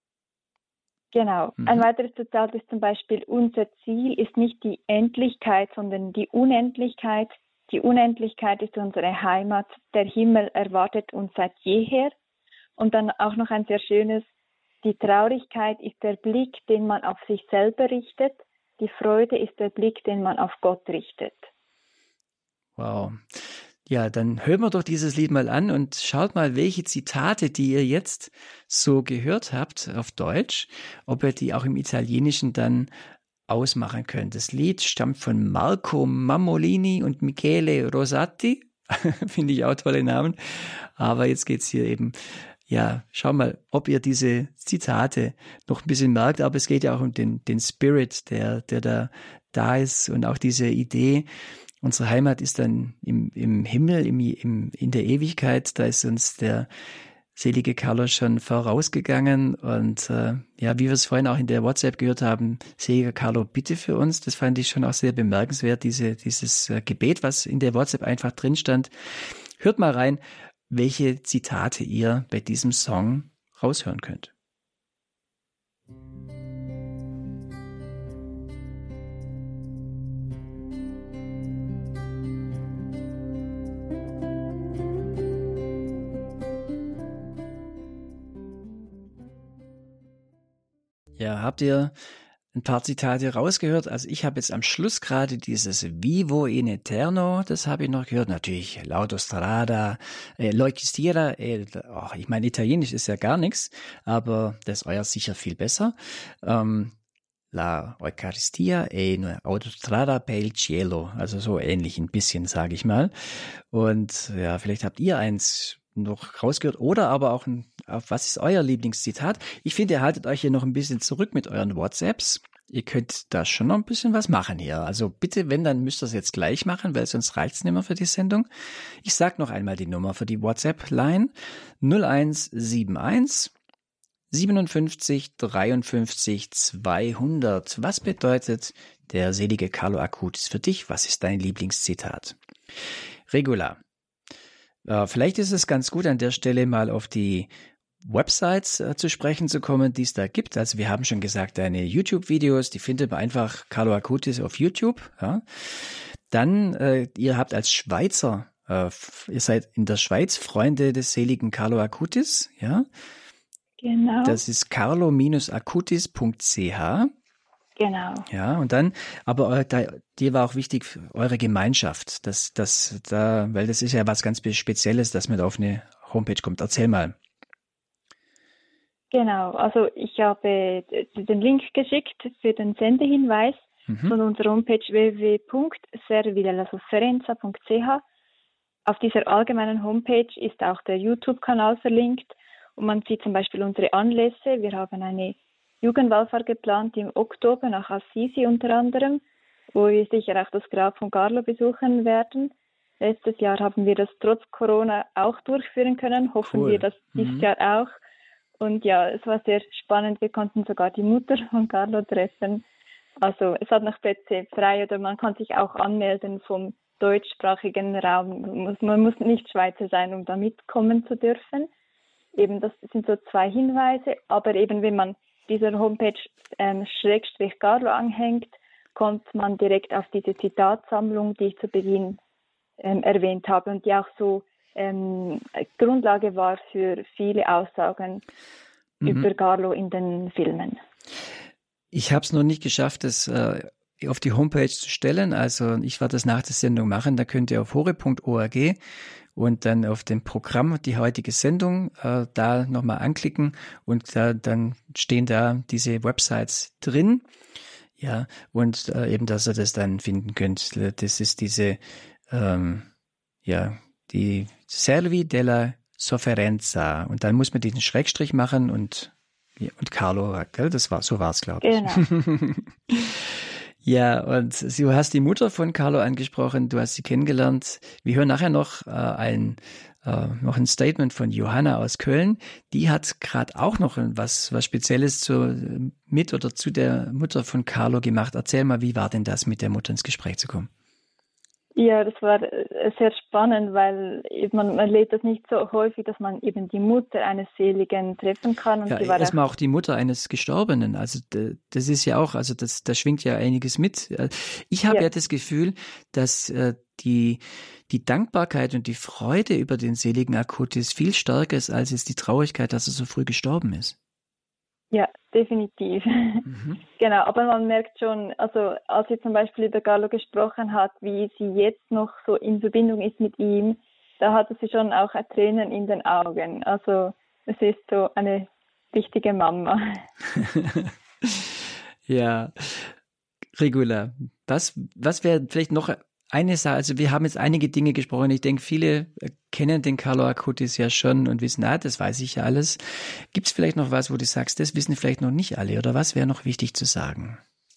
Genau. Mhm. Ein weiteres Zitat ist zum Beispiel, unser Ziel ist nicht die Endlichkeit, sondern die Unendlichkeit. Die Unendlichkeit ist unsere Heimat. Der Himmel erwartet uns seit jeher. Und dann auch noch ein sehr schönes, die Traurigkeit ist der Blick, den man auf sich selber richtet. Die Freude ist der Blick, den man auf Gott richtet. Wow. Ja, dann hören wir doch dieses Lied mal an und schaut mal, welche Zitate, die ihr jetzt so gehört habt auf Deutsch, ob ihr die auch im Italienischen dann ausmachen könnt. Das Lied stammt von Marco Mammolini und Michele Rosati. Finde ich auch tolle Namen. Aber jetzt geht's hier eben, ja, schau mal, ob ihr diese Zitate noch ein bisschen merkt. Aber es geht ja auch um den, den Spirit, der, der da, da ist und auch diese Idee. Unsere Heimat ist dann im, im Himmel, im, im, in der Ewigkeit. Da ist uns der selige Carlo schon vorausgegangen. Und äh, ja, wie wir es vorhin auch in der WhatsApp gehört haben, seliger Carlo, bitte für uns. Das fand ich schon auch sehr bemerkenswert, diese, dieses äh, Gebet, was in der WhatsApp einfach drin stand. Hört mal rein, welche Zitate ihr bei diesem Song raushören könnt. Ja, habt ihr ein paar Zitate rausgehört? Also ich habe jetzt am Schluss gerade dieses Vivo in Eterno, das habe ich noch gehört. Natürlich l'Autostrada, äh, l'Eucaristia, äh, oh, ich meine, Italienisch ist ja gar nichts, aber das ist euer sicher viel besser. Ähm, La Eucaristia è un'autostrada per il cielo, also so ähnlich ein bisschen, sage ich mal. Und ja, vielleicht habt ihr eins noch rausgehört oder aber auch ein, auf was ist euer Lieblingszitat? Ich finde, ihr haltet euch hier noch ein bisschen zurück mit euren WhatsApps. Ihr könnt da schon noch ein bisschen was machen hier. Also bitte, wenn, dann müsst ihr es jetzt gleich machen, weil sonst reicht es nicht mehr für die Sendung. Ich sag noch einmal die Nummer für die WhatsApp-Line null eins sieben eins siebenundfünfzig dreiundfünfzig zweihundert. Was bedeutet der selige Carlo Acutis für dich? Was ist dein Lieblingszitat? Regula. Äh, vielleicht ist es ganz gut, an der Stelle mal auf die Websites äh, zu sprechen zu kommen, die es da gibt. Also wir haben schon gesagt, deine YouTube-Videos, die findet man einfach Carlo Acutis auf YouTube. Ja. Dann, äh, ihr habt als Schweizer, äh, ihr seid in der Schweiz Freunde des seligen Carlo Acutis, ja? Genau. Das ist carlo acutis punkt c h. Genau. Ja, und dann, aber äh, da, dir war auch wichtig eure Gemeinschaft, das, das, da, weil das ist ja was ganz Spezielles, dass man da auf eine Homepage kommt. Erzähl mal. Genau, also ich habe den Link geschickt für den Sendehinweis mhm. von unserer Homepage w w w punkt servire la sofferenza punkt c h. Auf dieser allgemeinen Homepage ist auch der YouTube-Kanal verlinkt und man sieht zum Beispiel unsere Anlässe. Wir haben eine Jugendwallfahrt geplant im Oktober nach Assisi unter anderem, wo wir sicher auch das Grab von Carlo besuchen werden. Letztes Jahr haben wir das trotz Corona auch durchführen können, hoffen cool. wir das dieses mhm. Jahr auch. Und ja, es war sehr spannend, wir konnten sogar die Mutter von Carlo treffen. Also es hat noch Plätze frei oder man kann sich auch anmelden vom deutschsprachigen Raum. Man muss nicht Schweizer sein, um da mitkommen zu dürfen. Eben das sind so zwei Hinweise, aber eben wenn man dieser Homepage ähm, Schrägstrich Carlo anhängt, kommt man direkt auf diese Zitatsammlung, die ich zu Beginn ähm, erwähnt habe und die auch so ähm, Grundlage war für viele Aussagen mhm. über Carlo in den Filmen. Ich habe es noch nicht geschafft, das äh, auf die Homepage zu stellen. Also ich werde das nach der Sendung machen. Da könnt ihr auf horeb punkt org und dann auf dem Programm die heutige Sendung äh, da nochmal anklicken und da, dann stehen da diese Websites drin. Ja, und äh, eben, dass ihr das dann finden könnt. Das ist diese, ähm, ja, die Servi della Sofferenza. Und dann muss man diesen Schrägstrich machen und, und Carlo, gell? Das war, so war es, glaube ich. Genau. Ja, und du hast die Mutter von Carlo angesprochen, du hast sie kennengelernt. Wir hören nachher noch äh, ein äh, noch ein Statement von Johanna aus Köln. Die hat gerade auch noch was was Spezielles zu, mit oder zu der Mutter von Carlo gemacht. Erzähl mal, wie war denn das, mit der Mutter ins Gespräch zu kommen? Ja, das war sehr spannend, weil man, man erlebt das nicht so häufig, dass man eben die Mutter eines Seligen treffen kann. Und ja, sie war erstmal auch die Mutter eines Gestorbenen. Also das ist ja auch, also das, da schwingt ja einiges mit. Ich habe ja. ja das Gefühl, dass äh, die die Dankbarkeit und die Freude über den seligen Acutis viel stärker ist, als es die Traurigkeit, dass er so früh gestorben ist. Ja, definitiv. Mhm. Genau, aber man merkt schon, also als sie zum Beispiel über Carlo gesprochen hat, wie sie jetzt noch so in Verbindung ist mit ihm, da hatte sie schon auch Tränen in den Augen. Also es ist so eine richtige Mama. Ja, Regula, was, was wäre vielleicht noch eine Sache, also wir haben jetzt einige Dinge gesprochen, ich denke, viele kennen den Carlo Acutis ja schon und wissen, ah, das weiß ich ja alles. Gibt es vielleicht noch was, wo du sagst, das wissen vielleicht noch nicht alle oder was wäre noch wichtig zu sagen?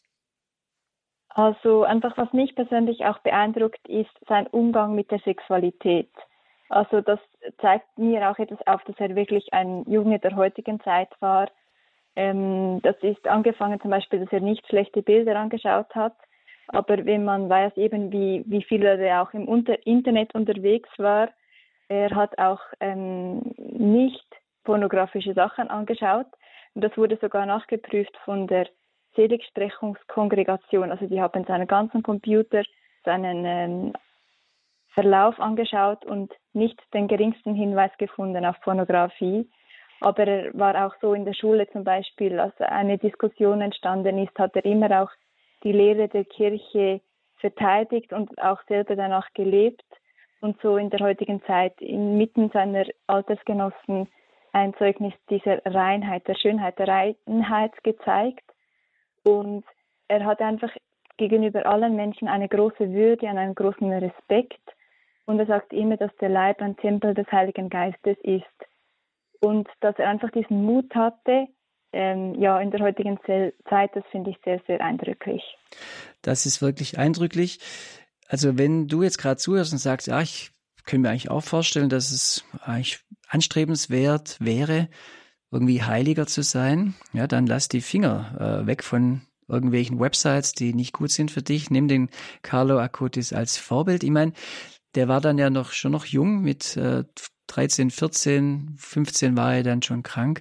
Also einfach, was mich persönlich auch beeindruckt, ist sein Umgang mit der Sexualität. Also das zeigt mir auch etwas auf, dass er wirklich ein Junge der heutigen Zeit war. Ähm, das ist angefangen zum Beispiel, dass er nicht schlechte Bilder angeschaut hat. Aber wenn man weiß eben, wie, wie viel er auch im Unter- Internet unterwegs war, er hat auch ähm, nicht pornografische Sachen angeschaut. Und das wurde sogar nachgeprüft von der Seligsprechungskongregation. Also die haben seinen ganzen Computer, seinen ähm, Verlauf angeschaut und nicht den geringsten Hinweis gefunden auf Pornografie. Aber er war auch so in der Schule zum Beispiel, als eine Diskussion entstanden ist, hat er immer auch die Lehre der Kirche verteidigt und auch selber danach gelebt und so in der heutigen Zeit inmitten seiner Altersgenossen ein Zeugnis dieser Reinheit, der Schönheit, der Reinheit gezeigt. Und er hat einfach gegenüber allen Menschen eine große Würde und einen großen Respekt. Und er sagt immer, dass der Leib ein Tempel des Heiligen Geistes ist. Und dass er einfach diesen Mut hatte, Ähm, ja, in der heutigen Zeit, das finde ich sehr, sehr eindrücklich. Das ist wirklich eindrücklich. Also wenn du jetzt gerade zuhörst und sagst, ja, ich kann mir eigentlich auch vorstellen, dass es eigentlich anstrebenswert wäre, irgendwie heiliger zu sein, ja, dann lass die Finger äh, weg von irgendwelchen Websites, die nicht gut sind für dich. Nimm den Carlo Acutis als Vorbild. Ich meine, der war dann ja noch schon noch jung, mit äh, dreizehn, vierzehn, fünfzehn war er dann schon krank.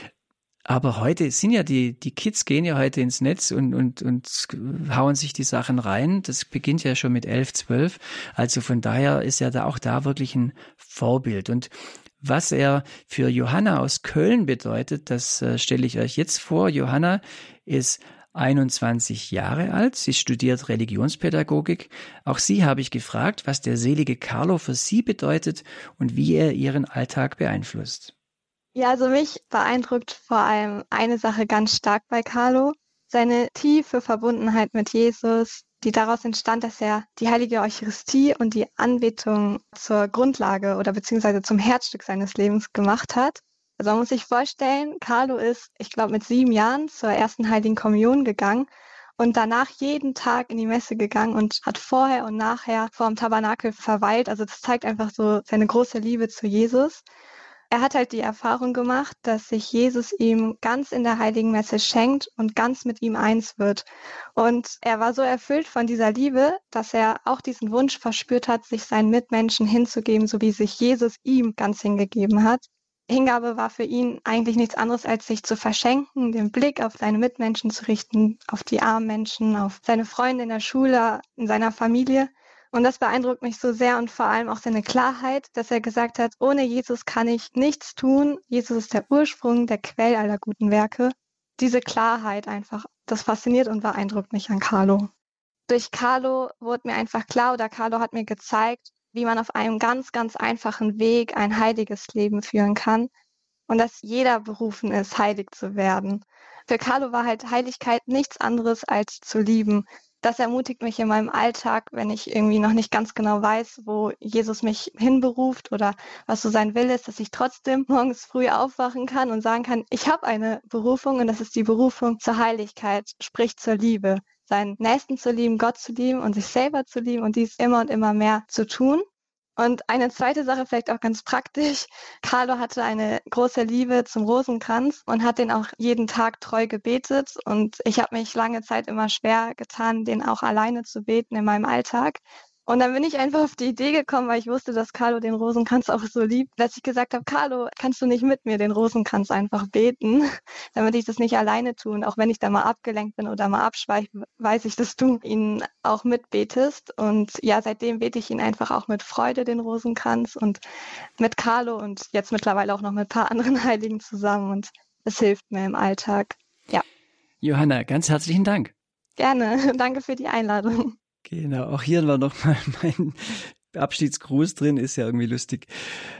Aber heute sind ja die, die Kids gehen ja heute ins Netz und, und, und hauen sich die Sachen rein. Das beginnt ja schon mit elf, zwölf. Also von daher ist er da auch da wirklich ein Vorbild. Und was er für Johanna aus Köln bedeutet, das äh, stelle ich euch jetzt vor. Johanna ist einundzwanzig Jahre alt. Sie studiert Religionspädagogik. Auch sie habe ich gefragt, was der selige Carlo für sie bedeutet und wie er ihren Alltag beeinflusst. Ja, also mich beeindruckt vor allem eine Sache ganz stark bei Carlo, seine tiefe Verbundenheit mit Jesus, die daraus entstand, dass er die heilige Eucharistie und die Anbetung zur Grundlage oder beziehungsweise zum Herzstück seines Lebens gemacht hat. Also man muss sich vorstellen, Carlo ist, ich glaube, mit sieben Jahren zur ersten Heiligen Kommunion gegangen und danach jeden Tag in die Messe gegangen und hat vorher und nachher vor dem Tabernakel verweilt. Also das zeigt einfach so seine große Liebe zu Jesus. Er hat halt die Erfahrung gemacht, dass sich Jesus ihm ganz in der Heiligen Messe schenkt und ganz mit ihm eins wird. Und er war so erfüllt von dieser Liebe, dass er auch diesen Wunsch verspürt hat, sich seinen Mitmenschen hinzugeben, so wie sich Jesus ihm ganz hingegeben hat. Hingabe war für ihn eigentlich nichts anderes, als sich zu verschenken, den Blick auf seine Mitmenschen zu richten, auf die armen Menschen, auf seine Freunde in der Schule, in seiner Familie. Und das beeindruckt mich so sehr und vor allem auch seine Klarheit, dass er gesagt hat, ohne Jesus kann ich nichts tun. Jesus ist der Ursprung, der Quell aller guten Werke. Diese Klarheit einfach, das fasziniert und beeindruckt mich an Carlo. Durch Carlo wurde mir einfach klar oder Carlo hat mir gezeigt, wie man auf einem ganz, ganz einfachen Weg ein heiliges Leben führen kann und dass jeder berufen ist, heilig zu werden. Für Carlo war halt Heiligkeit nichts anderes als zu lieben. Das ermutigt mich in meinem Alltag, wenn ich irgendwie noch nicht ganz genau weiß, wo Jesus mich hinberuft oder was so sein Wille ist, dass ich trotzdem morgens früh aufwachen kann und sagen kann, ich habe eine Berufung und das ist die Berufung zur Heiligkeit, sprich zur Liebe. Seinen Nächsten zu lieben, Gott zu lieben und sich selber zu lieben und dies immer und immer mehr zu tun. Und eine zweite Sache, vielleicht auch ganz praktisch. Carlo hatte eine große Liebe zum Rosenkranz und hat den auch jeden Tag treu gebetet. Und ich habe mich lange Zeit immer schwer getan, den auch alleine zu beten in meinem Alltag. Und dann bin ich einfach auf die Idee gekommen, weil ich wusste, dass Carlo den Rosenkranz auch so liebt, dass ich gesagt habe, Carlo, kannst du nicht mit mir den Rosenkranz einfach beten, damit ich das nicht alleine tue. Und auch wenn ich da mal abgelenkt bin oder mal abschweife, weiß ich, dass du ihn auch mitbetest. Und ja, seitdem bete ich ihn einfach auch mit Freude, den Rosenkranz und mit Carlo und jetzt mittlerweile auch noch mit ein paar anderen Heiligen zusammen. Und es hilft mir im Alltag. Ja. Johanna, ganz herzlichen Dank. Gerne. Danke für die Einladung. Genau, auch hier war nochmal mein Abschiedsgruß drin, ist ja irgendwie lustig.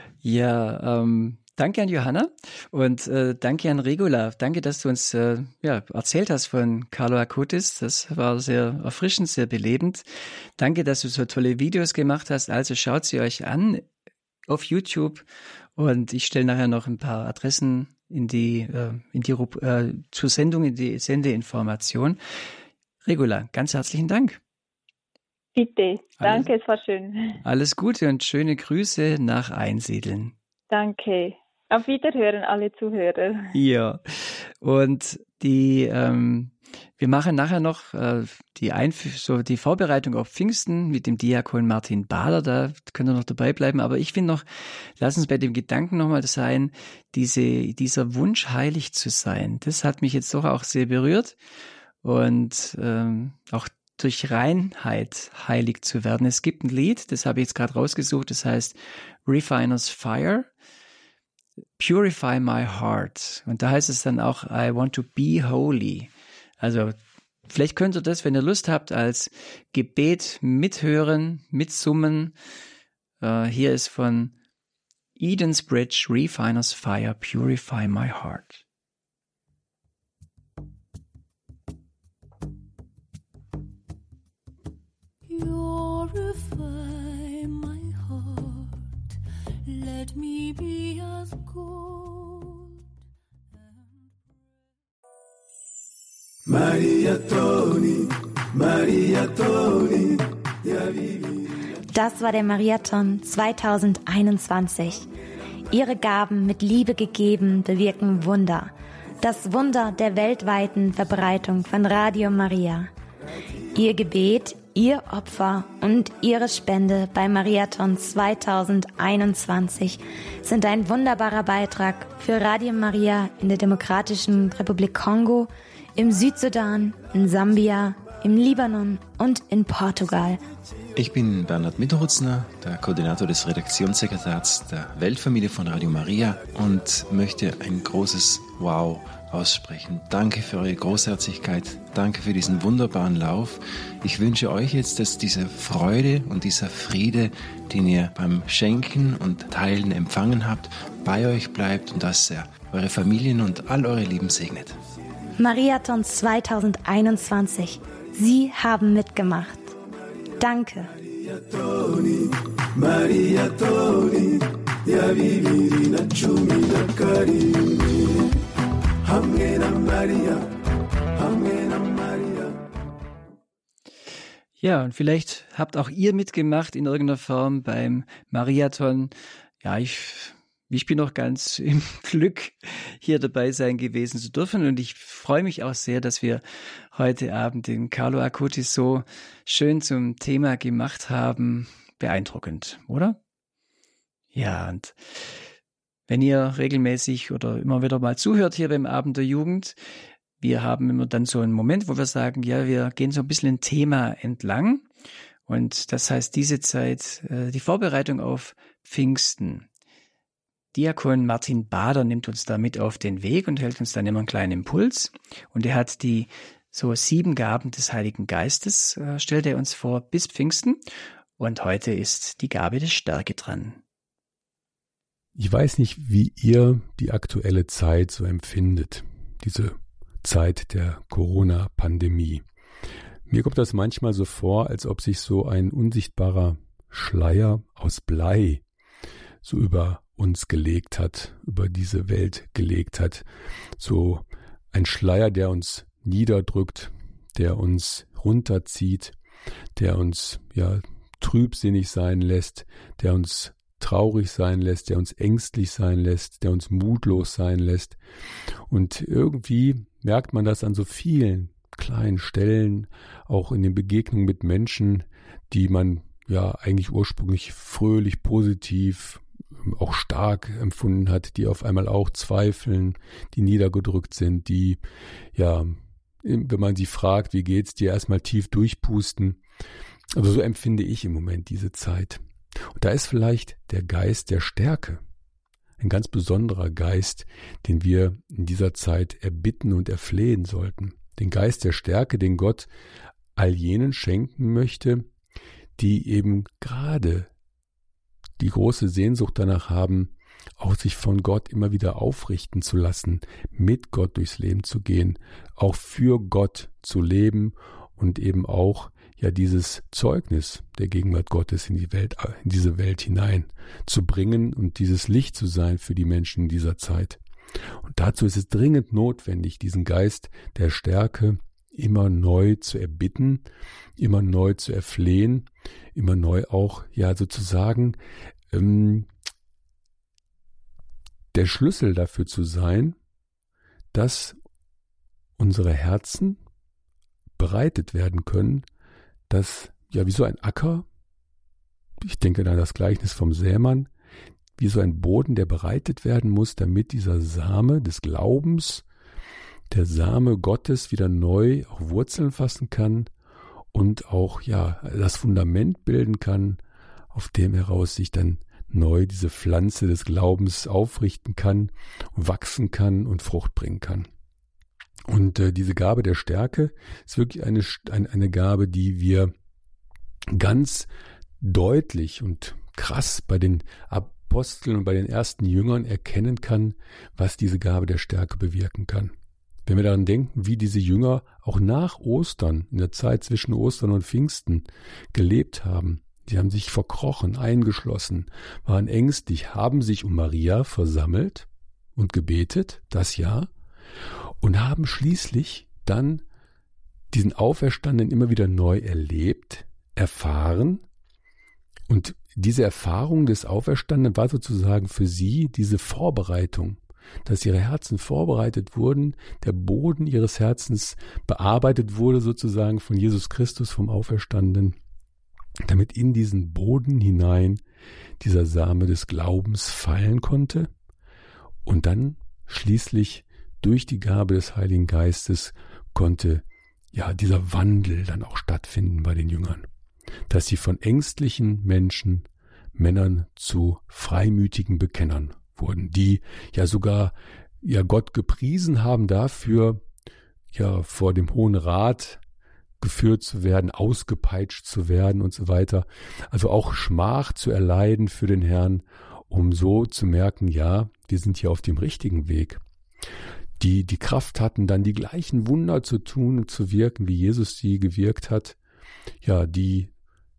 Ja, ähm, danke an Johanna und äh, danke an Regula. Danke, dass du uns äh, ja, erzählt hast von Carlo Acutis. Das war sehr erfrischend, sehr belebend. Danke, dass du so tolle Videos gemacht hast. Also schaut sie euch an auf YouTube und ich stelle nachher noch ein paar Adressen in die, äh, in die äh, zur Sendung, in die Sendeinformation. Regula, ganz herzlichen Dank. Bitte, danke, alles, es war schön. Alles Gute und schöne Grüße nach Einsiedeln. Danke. Auf Wiederhören, alle Zuhörer. Ja, und die, ähm, wir machen nachher noch äh, die, Einf- so die Vorbereitung auf Pfingsten mit dem Diakon Martin Bader, da könnt ihr noch dabei bleiben. Aber ich finde noch, lass uns bei dem Gedanken nochmal sein, diese, dieser Wunsch, heilig zu sein, das hat mich jetzt doch auch sehr berührt und ähm, auch durch Reinheit heilig zu werden. Es gibt ein Lied, das habe ich jetzt gerade rausgesucht, das heißt Refiner's Fire, Purify My Heart. Und da heißt es dann auch, I want to be holy. Also vielleicht könnt ihr das, wenn ihr Lust habt, als Gebet mithören, mitsummen. Uh, hier ist von Eden's Bridge, Refiner's Fire, Purify My Heart. Purify my heart, let me be as gold. Maria Toni, Maria Toni, Das war der Mariathon zwanzig einundzwanzig. Ihre Gaben mit Liebe gegeben bewirken Wunder. Das Wunder der weltweiten Verbreitung von Radio Maria. Ihr Gebet, Ihr Opfer und Ihre Spende bei Mariathon zweitausendeinundzwanzig sind ein wunderbarer Beitrag für Radio Maria in der Demokratischen Republik Kongo, im Südsudan, in Sambia, im Libanon und in Portugal. Ich bin Bernhard Mitterhutzner, der Koordinator des Redaktionssekretariats der Weltfamilie von Radio Maria und möchte ein großes Wow aussprechen. Danke für eure Großherzigkeit, danke für diesen wunderbaren Lauf. Ich wünsche euch jetzt, dass diese Freude und dieser Friede, den ihr beim Schenken und Teilen empfangen habt, bei euch bleibt und dass er eure Familien und all eure Lieben segnet. Mariathon zweitausendeinundzwanzig. Sie haben mitgemacht. Danke. Mariathoni ya bibiri na cumi na karindwi hamwe na Maria, hamwe na Maria. Ja, und vielleicht habt auch ihr mitgemacht in irgendeiner Form beim Mariathon. Ja, ich, ich bin noch ganz im Glück, hier dabei sein gewesen zu dürfen. Und ich freue mich auch sehr, dass wir heute Abend den Carlo Acutis so schön zum Thema gemacht haben. Beeindruckend, oder? Ja, und wenn ihr regelmäßig oder immer wieder mal zuhört hier beim Abend der Jugend, wir haben immer dann so einen Moment, wo wir sagen, ja, wir gehen so ein bisschen ein Thema entlang. Und das heißt diese Zeit, äh, die Vorbereitung auf Pfingsten. Diakon Martin Bader nimmt uns da mit auf den Weg und hält uns dann immer einen kleinen Impuls. Und er hat die so sieben Gaben des Heiligen Geistes, äh, stellt er uns vor, bis Pfingsten. Und heute ist die Gabe der Stärke dran. Ich weiß nicht, wie ihr die aktuelle Zeit so empfindet, diese Zeit der Corona-Pandemie. Mir kommt das manchmal so vor, als ob sich so ein unsichtbarer Schleier aus Blei so über uns gelegt hat, über diese Welt gelegt hat. So ein Schleier, der uns niederdrückt, der uns runterzieht, der uns ja trübsinnig sein lässt, der uns traurig sein lässt, der uns ängstlich sein lässt, der uns mutlos sein lässt. Und irgendwie merkt man das an so vielen kleinen Stellen, auch in den Begegnungen mit Menschen, die man ja eigentlich ursprünglich fröhlich, positiv, auch stark empfunden hat, die auf einmal auch zweifeln, die niedergedrückt sind, die, ja, wenn man sie fragt, wie geht's dir, erstmal tief durchpusten. Also so empfinde ich im Moment diese Zeit. Und da ist vielleicht der Geist der Stärke, ein ganz besonderer Geist, den wir in dieser Zeit erbitten und erflehen sollten. Den Geist der Stärke, den Gott all jenen schenken möchte, die eben gerade die große Sehnsucht danach haben, auch sich von Gott immer wieder aufrichten zu lassen, mit Gott durchs Leben zu gehen, auch für Gott zu leben und eben auch ja dieses Zeugnis der Gegenwart Gottes in die Welt, in diese Welt hinein zu bringen und dieses Licht zu sein für die Menschen in dieser Zeit. Und dazu ist es dringend notwendig, diesen Geist der Stärke immer neu zu erbitten, immer neu zu erflehen, immer neu auch, ja, sozusagen, ähm, der Schlüssel dafür zu sein, dass unsere Herzen bereitet werden können, dass, ja, wie so ein Acker, ich denke an das Gleichnis vom Sämann, wie so ein Boden, der bereitet werden muss, damit dieser Same des Glaubens, der Same Gottes wieder neu auch Wurzeln fassen kann und auch, ja, das Fundament bilden kann, auf dem heraus sich dann neu diese Pflanze des Glaubens aufrichten kann, wachsen kann und Frucht bringen kann. Und äh, diese Gabe der Stärke ist wirklich eine, eine, eine Gabe, die wir ganz deutlich und krass bei den Aposteln und bei den ersten Jüngern erkennen kann, was diese Gabe der Stärke bewirken kann. Wenn wir daran denken, wie diese Jünger auch nach Ostern, in der Zeit zwischen Ostern und Pfingsten gelebt haben. Sie haben sich verkrochen, eingeschlossen, waren ängstlich, haben sich um Maria versammelt und gebetet, das ja, und haben schließlich dann diesen Auferstandenen immer wieder neu erlebt, erfahren. Und diese Erfahrung des Auferstandenen war sozusagen für sie diese Vorbereitung, dass ihre Herzen vorbereitet wurden, der Boden ihres Herzens bearbeitet wurde sozusagen von Jesus Christus, vom Auferstandenen, damit in diesen Boden hinein dieser Same des Glaubens fallen konnte und dann schließlich durch die Gabe des Heiligen Geistes konnte ja dieser Wandel dann auch stattfinden bei den Jüngern, dass sie von ängstlichen Menschen, Männern zu freimütigen Bekennern wurden, die ja sogar ja Gott gepriesen haben dafür, ja vor dem Hohen Rat geführt zu werden, ausgepeitscht zu werden und so weiter. Also auch Schmach zu erleiden für den Herrn, um so zu merken, ja, wir sind hier auf dem richtigen Weg. Die die Kraft hatten, dann die gleichen Wunder zu tun und zu wirken, wie Jesus sie gewirkt hat, ja, die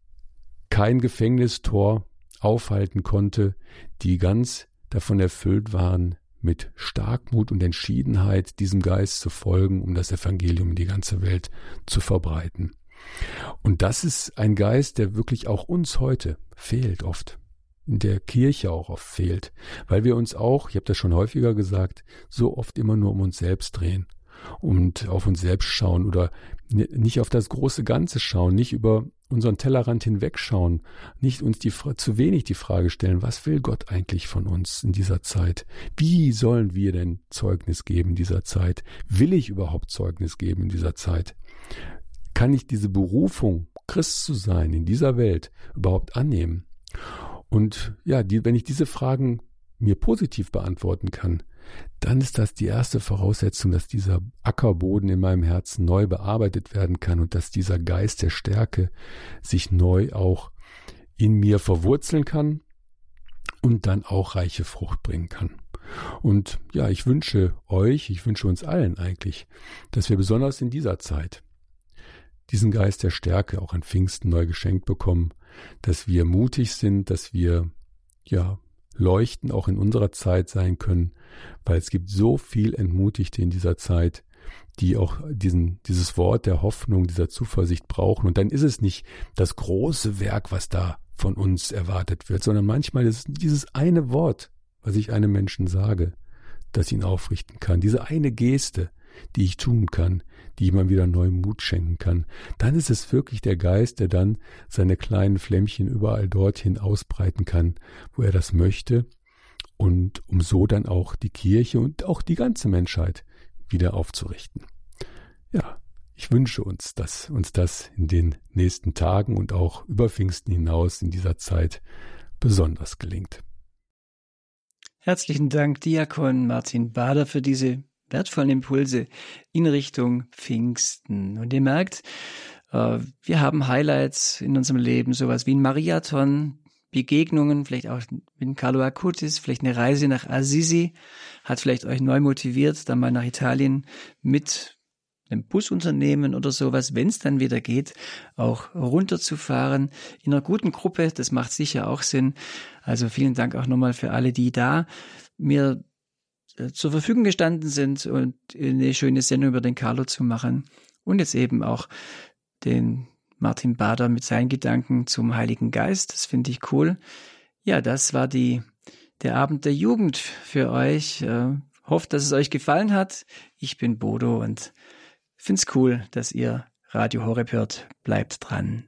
kein Gefängnistor aufhalten konnte, die ganz davon erfüllt waren, mit Starkmut und Entschiedenheit diesem Geist zu folgen, um das Evangelium in die ganze Welt zu verbreiten. Und das ist ein Geist, der wirklich auch uns heute fehlt oft, in der Kirche auch oft fehlt, weil wir uns auch, ich habe das schon häufiger gesagt, so oft immer nur um uns selbst drehen und auf uns selbst schauen oder nicht auf das große Ganze schauen, nicht über unseren Tellerrand hinwegschauen, nicht uns die, zu wenig die Frage stellen, was will Gott eigentlich von uns in dieser Zeit? Wie sollen wir denn Zeugnis geben in dieser Zeit? Will ich überhaupt Zeugnis geben in dieser Zeit? Kann ich diese Berufung, Christ zu sein in dieser Welt, überhaupt annehmen? Und ja, die, wenn ich diese Fragen mir positiv beantworten kann, dann ist das die erste Voraussetzung, dass dieser Ackerboden in meinem Herzen neu bearbeitet werden kann und dass dieser Geist der Stärke sich neu auch in mir verwurzeln kann und dann auch reiche Frucht bringen kann. Und ja, ich wünsche euch, ich wünsche uns allen eigentlich, dass wir besonders in dieser Zeit diesen Geist der Stärke auch an Pfingsten neu geschenkt bekommen, dass wir mutig sind, dass wir ja leuchten auch in unserer Zeit sein können, weil es gibt so viel Entmutigte in dieser Zeit, die auch diesen, dieses Wort der Hoffnung, dieser Zuversicht brauchen. Und dann ist es nicht das große Werk, was da von uns erwartet wird, sondern manchmal ist es dieses eine Wort, was ich einem Menschen sage, das ihn aufrichten kann. Diese eine Geste, die ich tun kann, die jemand wieder neuen Mut schenken kann. Dann ist es wirklich der Geist, der dann seine kleinen Flämmchen überall dorthin ausbreiten kann, wo er das möchte, und um so dann auch die Kirche und auch die ganze Menschheit wieder aufzurichten. Ja, ich wünsche uns, dass uns das in den nächsten Tagen und auch über Pfingsten hinaus in dieser Zeit besonders gelingt. Herzlichen Dank, Diakon Martin Bader, für diese wertvollen Impulse in Richtung Pfingsten. Und ihr merkt, äh, wir haben Highlights in unserem Leben, sowas wie ein Mariathon, Begegnungen, vielleicht auch mit Carlo Acutis, vielleicht eine Reise nach Assisi, hat vielleicht euch neu motiviert, dann mal nach Italien mit einem Busunternehmen oder sowas, wenn es dann wieder geht, auch runterzufahren in einer guten Gruppe. Das macht sicher auch Sinn. Also vielen Dank auch nochmal für alle, die da mir zur Verfügung gestanden sind und eine schöne Sendung über den Carlo zu machen. Und jetzt eben auch den Martin Bader mit seinen Gedanken zum Heiligen Geist. Das finde ich cool. Ja, das war die, der Abend der Jugend für euch. Äh, hofft, dass es euch gefallen hat. Ich bin Bodo und finde es cool, dass ihr Radio Horeb hört. Bleibt dran.